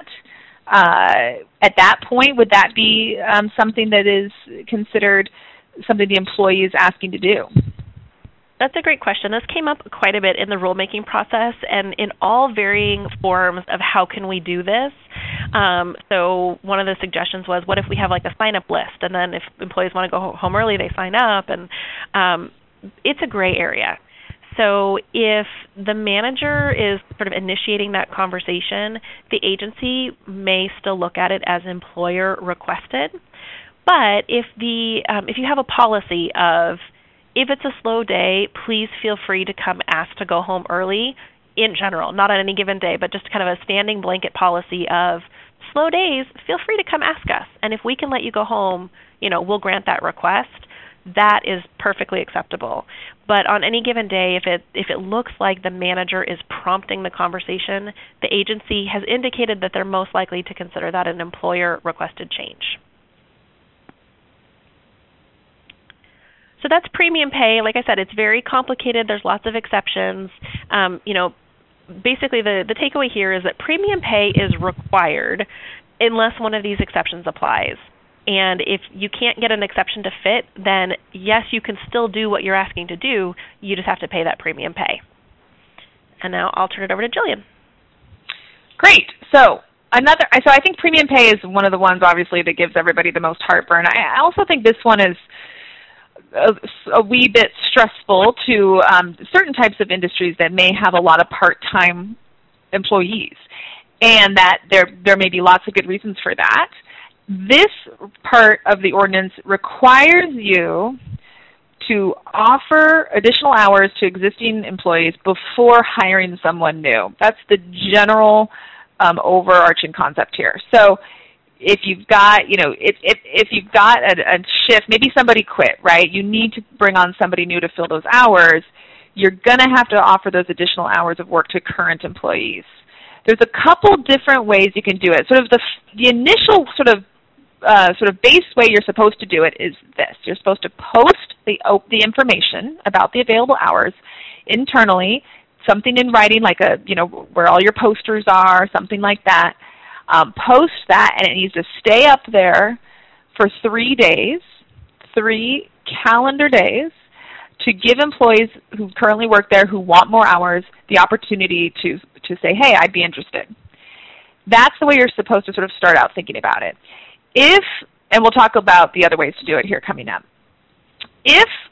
uh, at that point, would that be um, something that is considered something the employee is asking to do? That's a great question. This came up quite a bit in the rulemaking process and in all varying forms of how can we do this. Um, so one of the suggestions was, what if we have like a sign-up list, and then if employees want to go home early, they sign up, and um, it's a gray area. So if the manager is sort of initiating that conversation, the agency may still look at it as employer requested. But if the um, if you have a policy of, if it's a slow day, please feel free to come ask to go home early in general, not on any given day, but just kind of a standing blanket policy of slow days, feel free to come ask us. And if we can let you go home, you know, we'll grant that request. That is perfectly acceptable. But on any given day, if it if it looks like the manager is prompting the conversation, the agency has indicated that they're most likely to consider that an employer-requested change. So that's premium pay. Like I said, it's very complicated. There's lots of exceptions. Um, you know, basically the, the takeaway here is that premium pay is required unless one of these exceptions applies. And if you can't get an exception to fit, then yes, you can still do what you're asking to do. You just have to pay that premium pay. And now I'll turn it over to Jillian. Great. So another. So I think premium pay is one of the ones, obviously, that gives everybody the most heartburn. I also think this one is a, a wee bit stressful to um, certain types of industries that may have a lot of part-time employees, and that there there may be lots of good reasons for that. This part of the ordinance requires you to offer additional hours to existing employees before hiring someone new. That's the general um, overarching concept here. So if you've got, you know, if if, if you've got a, a shift, maybe somebody quit, right? You need to bring on somebody new to fill those hours. You're going to have to offer those additional hours of work to current employees. There's a couple different ways you can do it. Sort of the the initial sort of Uh, sort of base way you're supposed to do it is this. You're supposed to post the the information about the available hours internally, something in writing, like a, you know, where all your posters are, something like that. Um, post that, and it needs to stay up there for three days, three calendar days, to give employees who currently work there who want more hours the opportunity to to say, hey, I'd be interested. That's the way you're supposed to sort of start out thinking about it. If, and we'll talk about the other ways to do it here coming up, if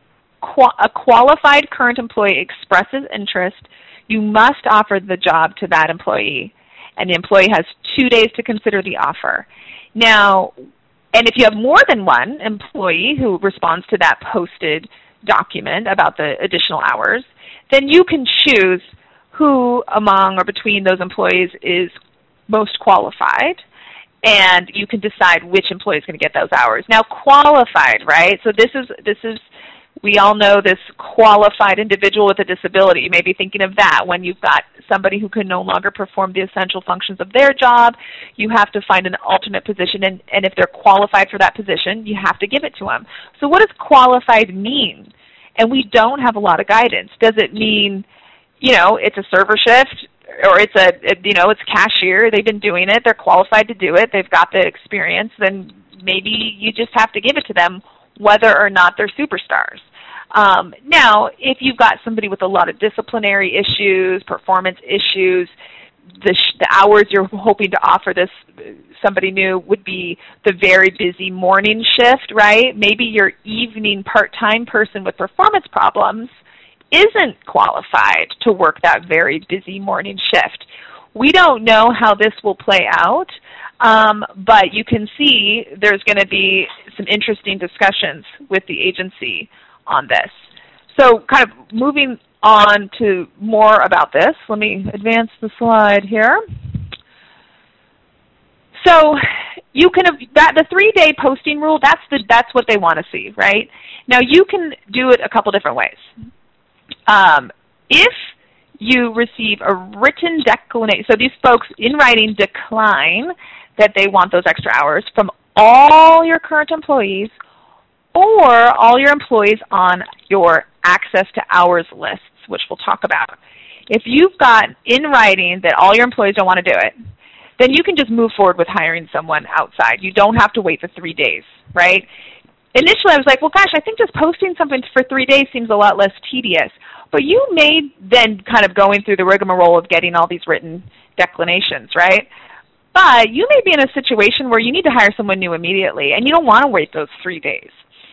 a qualified current employee expresses interest, you must offer the job to that employee, and the employee has two days to consider the offer. Now, and if you have more than one employee who responds to that posted document about the additional hours, then you can choose who among or between those employees is most qualified, and you can decide which employee is going to get those hours. Now, qualified, right? So this is this is we all know this qualified individual with a disability. You may be thinking of that when you've got somebody who can no longer perform the essential functions of their job. You have to find an alternate position, and, and if they're qualified for that position, you have to give it to them. So what does qualified mean? And we don't have a lot of guidance. Does it mean, you know, it's a server shift, or it's a, you know, it's cashier, they've been doing it, they're qualified to do it, they've got the experience, then maybe you just have to give it to them whether or not they're superstars. Um, now, if you've got somebody with a lot of disciplinary issues, performance issues, the, sh the hours you're hoping to offer this somebody new would be the very busy morning shift, right? Maybe your evening part-time person with performance problems isn't qualified to work that very busy morning shift. We don't know how this will play out, um, but you can see there's going to be some interesting discussions with the agency on this. So kind of moving on to more about this, let me advance the slide here. So you can have that the three-day posting rule. That's the that's what they want to see, right? Now you can do it a couple different ways. Um, if you receive a written declination, so these folks in writing decline that they want those extra hours from all your current employees or all your employees on your access to hours lists, which we'll talk about. If you've got in writing that all your employees don't want to do it, then you can just move forward with hiring someone outside. You don't have to wait the three days, right? Initially, I was like, well, gosh, I think just posting something for three days seems a lot less tedious. But you may then kind of going through the rigmarole of getting all these written declinations, right? But you may be in a situation where you need to hire someone new immediately, and you don't want to wait those three days.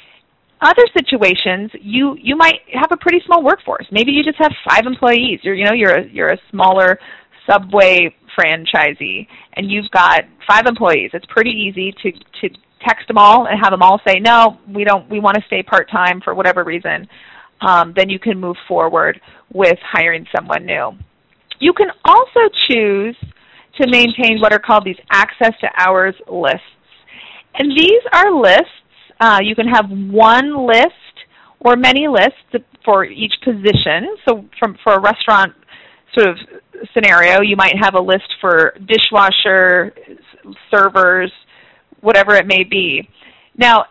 Other situations, you you might have a pretty small workforce. Maybe you just have five employees. You're you know you're a, you're a smaller Subway franchisee, and you've got five employees. It's pretty easy to to text them all and have them all say, no, we don't. We want to stay part time for whatever reason. Um, then you can move forward with hiring someone new. You can also choose to maintain what are called these access to hours lists, and these are lists. Uh, you can have one list or many lists for each position. So from, for a restaurant sort of scenario, you might have a list for dishwasher, servers, whatever it may be. Now,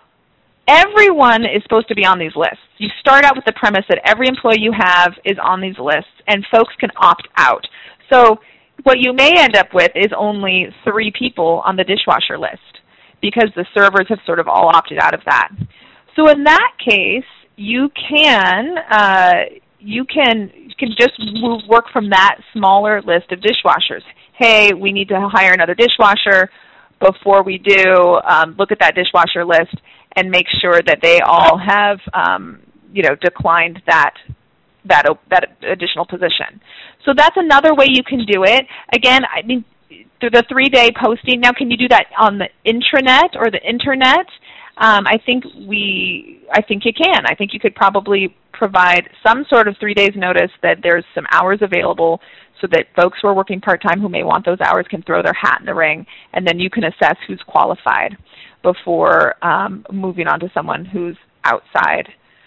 everyone is supposed to be on these lists. You start out with the premise that every employee you have is on these lists, and folks can opt out. So what you may end up with is only three people on the dishwasher list, because the servers have sort of all opted out of that. So in that case, you can uh, you can you can just move, work from that smaller list of dishwashers. Hey, we need to hire another dishwasher. Before we do, um, look at that dishwasher list and make sure that they all have um, you know declined that that that additional position. So that's another way you can do it. Again, I mean, through the three-day posting. Now, can you do that on the intranet or the internet? Um, I think we, I think you can. I think you could probably provide some sort of three days notice that there's some hours available, so that folks who are working part-time who may want those hours can throw their hat in the ring, and then you can assess who's qualified before um, moving on to someone who's outside.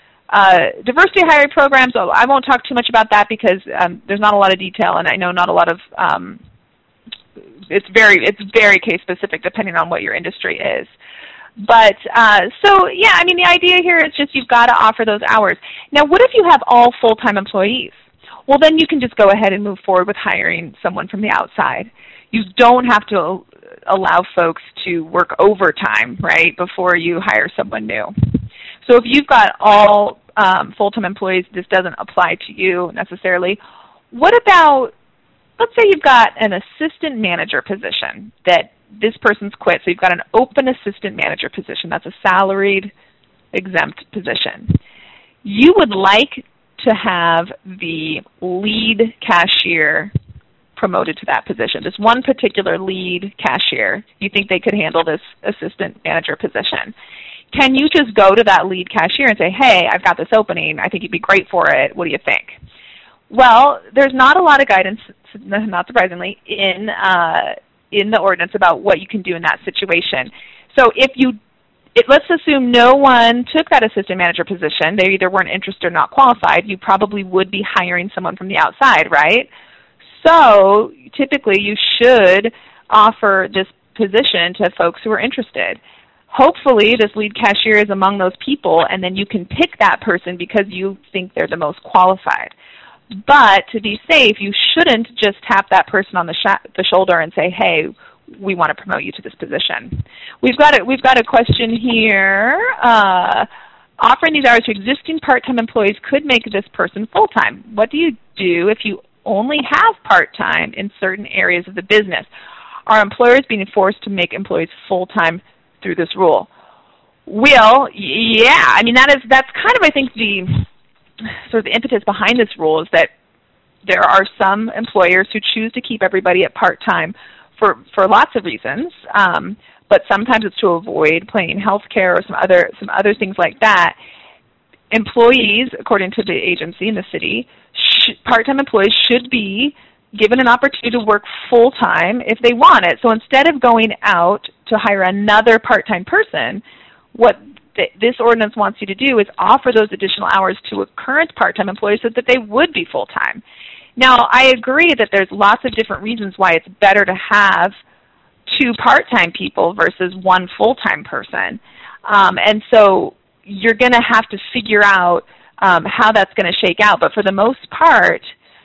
Uh, diversity hiring programs, oh, I won't talk too much about that because um, there's not a lot of detail, and I know not a lot of um, It's very it's very case specific depending on what your industry is. But uh, so yeah, I mean the idea here is just you've got to offer those hours. Now, what if you have all full-time employees? Well, then you can just go ahead and move forward with hiring someone from the outside. You don't have to allow folks to work overtime, right, before you hire someone new. So if you've got all um, full-time employees, this doesn't apply to you necessarily. What about, let's say you've got an assistant manager position that this person's quit, so you've got an open assistant manager position. That's a salaried, exempt position. you would like to have the lead cashier promoted to that position. This one particular lead cashier, you think they could handle this assistant manager position. Can you just go to that lead cashier and say, hey, I've got this opening. I think you'd be great for it. What do you think? Well, there's not a lot of guidance, not surprisingly, in, uh, in the ordinance about what you can do in that situation. So if you It, let's assume no one took that assistant manager position. They either weren't interested or not qualified. You probably would be hiring someone from the outside, right? So typically you should offer this position to folks who are interested. Hopefully this lead cashier is among those people, and then you can pick that person because you think they're the most qualified. But to be safe, you shouldn't just tap that person on the, sh- the shoulder and say, hey, we want to promote you to this position. We've got a, we've got a question here. Uh, offering these hours to existing part-time employees could make this person full-time. What do you do if you only have part-time in certain areas of the business? Are employers being forced to make employees full-time through this rule? Well, yeah. I mean, that is that's kind of, I think, the sort of the impetus behind this rule is that there are some employers who choose to keep everybody at part-time for, for lots of reasons, um, but sometimes it's to avoid paying health care or some other, some other things like that. Employees, according to the agency in the city, part-time employees should be given an opportunity to work full-time if they want it. So instead of going out to hire another part-time person, what th this ordinance wants you to do is offer those additional hours to a current part-time employee so that they would be full-time. Now, I agree that there's lots of different reasons why it's better to have two part-time people versus one full-time person. Um, and so you're going to have to figure out um, how that's going to shake out. But for the most part,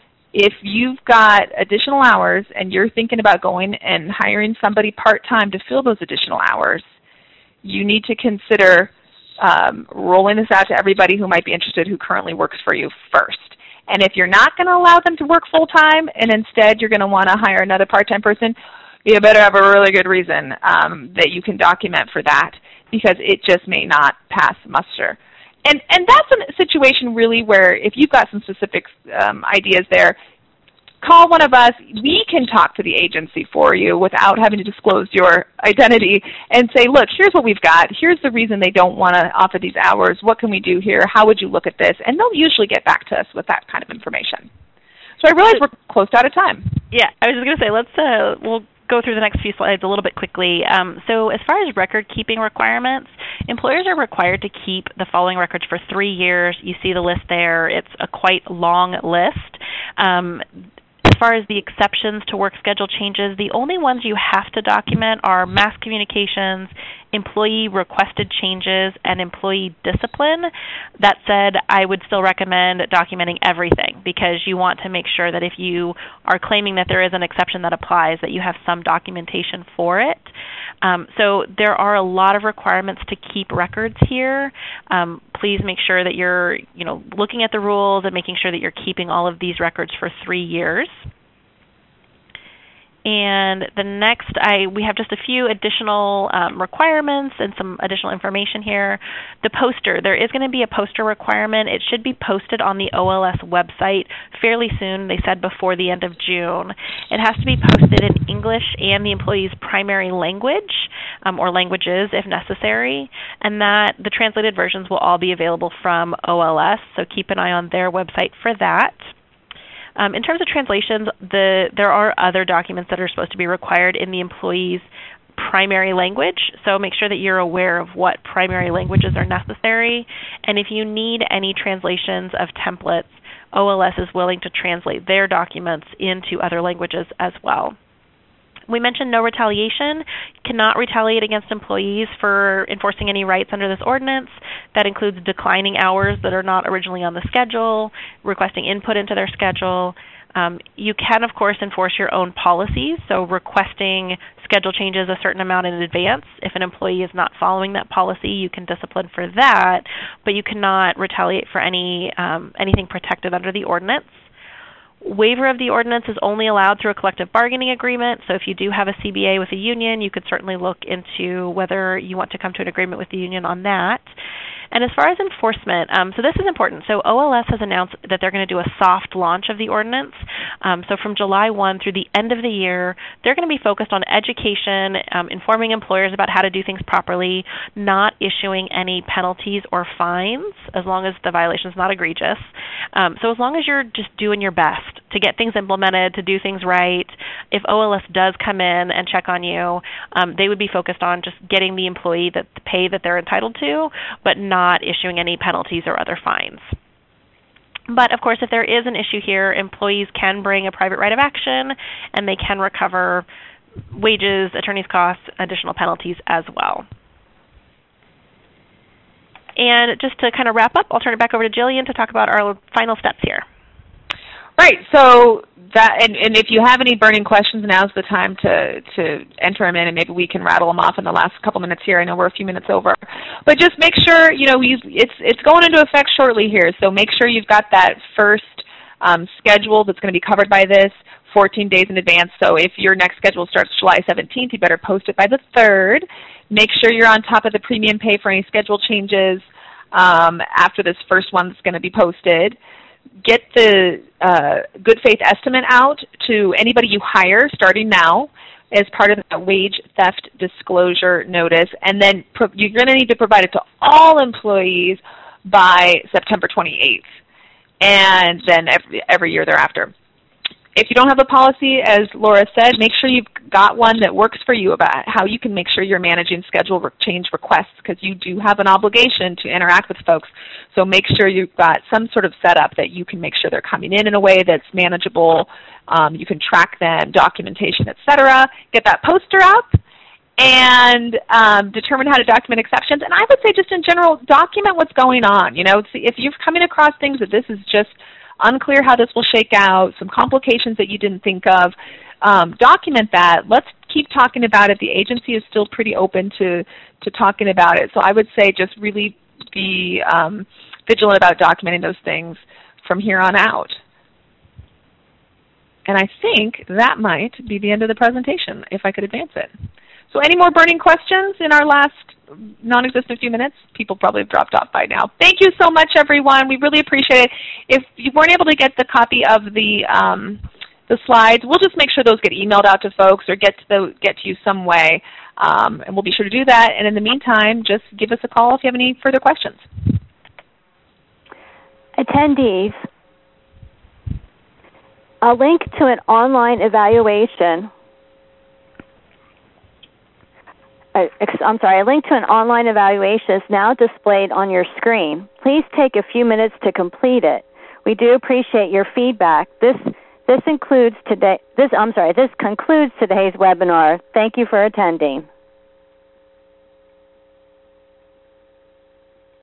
if you've got additional hours and you're thinking about going and hiring somebody part-time to fill those additional hours, you need to consider um, rolling this out to everybody who might be interested who currently works for you first. And if you're not going to allow them to work full-time and instead you're going to want to hire another part-time person, you better have a really good reason um, that you can document for that, because it just may not pass muster. And, and that's a situation really where if you've got some specific um, ideas there, call one of us. We can talk to the agency for you without having to disclose your identity and say, look, here's what we've got. Here's the reason they don't want to offer these hours. What can we do here? How would you look at this? And they'll usually get back to us with that kind of information. So I realize we're close to out of time. Yeah, I was just going to say, let's, uh, we'll go through the next few slides a little bit quickly. Um, so as far as record-keeping requirements, employers are required to keep the following records for three years. You see the list there. It's a quite long list. Um, As far as the exceptions to work schedule changes, the only ones you have to document are mass communications, employee requested changes, and employee discipline. That said, I would still recommend documenting everything, because you want to make sure that if you are claiming that there is an exception that applies, that you have some documentation for it. Um, so there are a lot of requirements to keep records here. Um, please make sure that you're, you know, looking at the rules and making sure that you're keeping all of these records for three years. And the next, I, we have just a few additional um, requirements and some additional information here. The poster, there is going to be a poster requirement. It should be posted on the O L S website fairly soon. They said before the end of June. It has to be posted in English and the employee's primary language, um, or languages if necessary, and that the translated versions will all be available from O L S, so keep an eye on their website for that. Um, in terms of translations, the, there are other documents that are supposed to be required in the employee's primary language, so make sure that you're aware of what primary languages are necessary. And if you need any translations of templates, O L S is willing to translate their documents into other languages as well. We mentioned no retaliation. You cannot retaliate against employees for enforcing any rights under this ordinance. That includes declining hours that are not originally on the schedule, requesting input into their schedule. Um, you can, of course, enforce your own policies, so requesting schedule changes a certain amount in advance. If an employee is not following that policy, you can discipline for that, but you cannot retaliate for any um, anything protected under the ordinance. Waiver of the ordinance is only allowed through a collective bargaining agreement, so if you do have a C B A with a union, you could certainly look into whether you want to come to an agreement with the union on that. And as far as enforcement, um, so this is important. So O L S has announced that they're going to do a soft launch of the ordinance. Um, so from July first through the end of the year, they're going to be focused on education, um, informing employers about how to do things properly, not issuing any penalties or fines as long as the violation is not egregious. Um, so as long as you're just doing your best to get things implemented, to do things right, if O L S does come in and check on you, um, they would be focused on just getting the employee that the pay that they're entitled to, but not issuing any penalties or other fines. But, of course, if there is an issue here, employees can bring a private right of action, and they can recover wages, attorney's costs, additional penalties as well. And just to kind of wrap up, I'll turn it back over to Jillian to talk about our final steps here. Right. So that, and, and if you have any burning questions, now's the time to, to enter them in, and maybe we can rattle them off in the last couple minutes here. I know we're a few minutes over. But just make sure, you know, you, it's, it's going into effect shortly here, so make sure you've got that first um, schedule that's going to be covered by this fourteen days in advance. So if your next schedule starts July seventeenth, you better post it by the third. Make sure you're on top of the premium pay for any schedule changes um, after this first one that's going to be posted. Get the uh, good faith estimate out to anybody you hire starting now as part of that wage theft disclosure notice. And then pro- you're going to need to provide it to all employees by September twenty-eighth, and then every, every year thereafter. If you don't have a policy, as Laura said, make sure you've got one that works for you about how you can make sure you're managing schedule change requests, because you do have an obligation to interact with folks. So make sure you've got some sort of setup that you can make sure they're coming in in a way that's manageable. Um, you can track them, documentation, et cetera. Get that poster up and um, determine how to document exceptions. And I would say just in general, document what's going on. You know, if you're coming across things that this is just unclear how this will shake out, some complications that you didn't think of, um, document that. Let's keep talking about it. The agency is still pretty open to, to talking about it. So I would say just really be um, vigilant about documenting those things from here on out. And I think that might be the end of the presentation, if I could advance it. So any more burning questions in our last non-existent few minutes? People probably have dropped off by now. Thank you so much, everyone. We really appreciate it. If you weren't able to get the copy of the um, the slides, we'll just make sure those get emailed out to folks or get to the, get to you some way, um, and we'll be sure to do that. And in the meantime, just give us a call if you have any further questions. Attendees, a link to an online evaluation I'm sorry, a link to an online evaluation is now displayed on your screen. Please take a few minutes to complete it. We do appreciate your feedback. This this includes today this I'm sorry, this concludes today's webinar. Thank you for attending.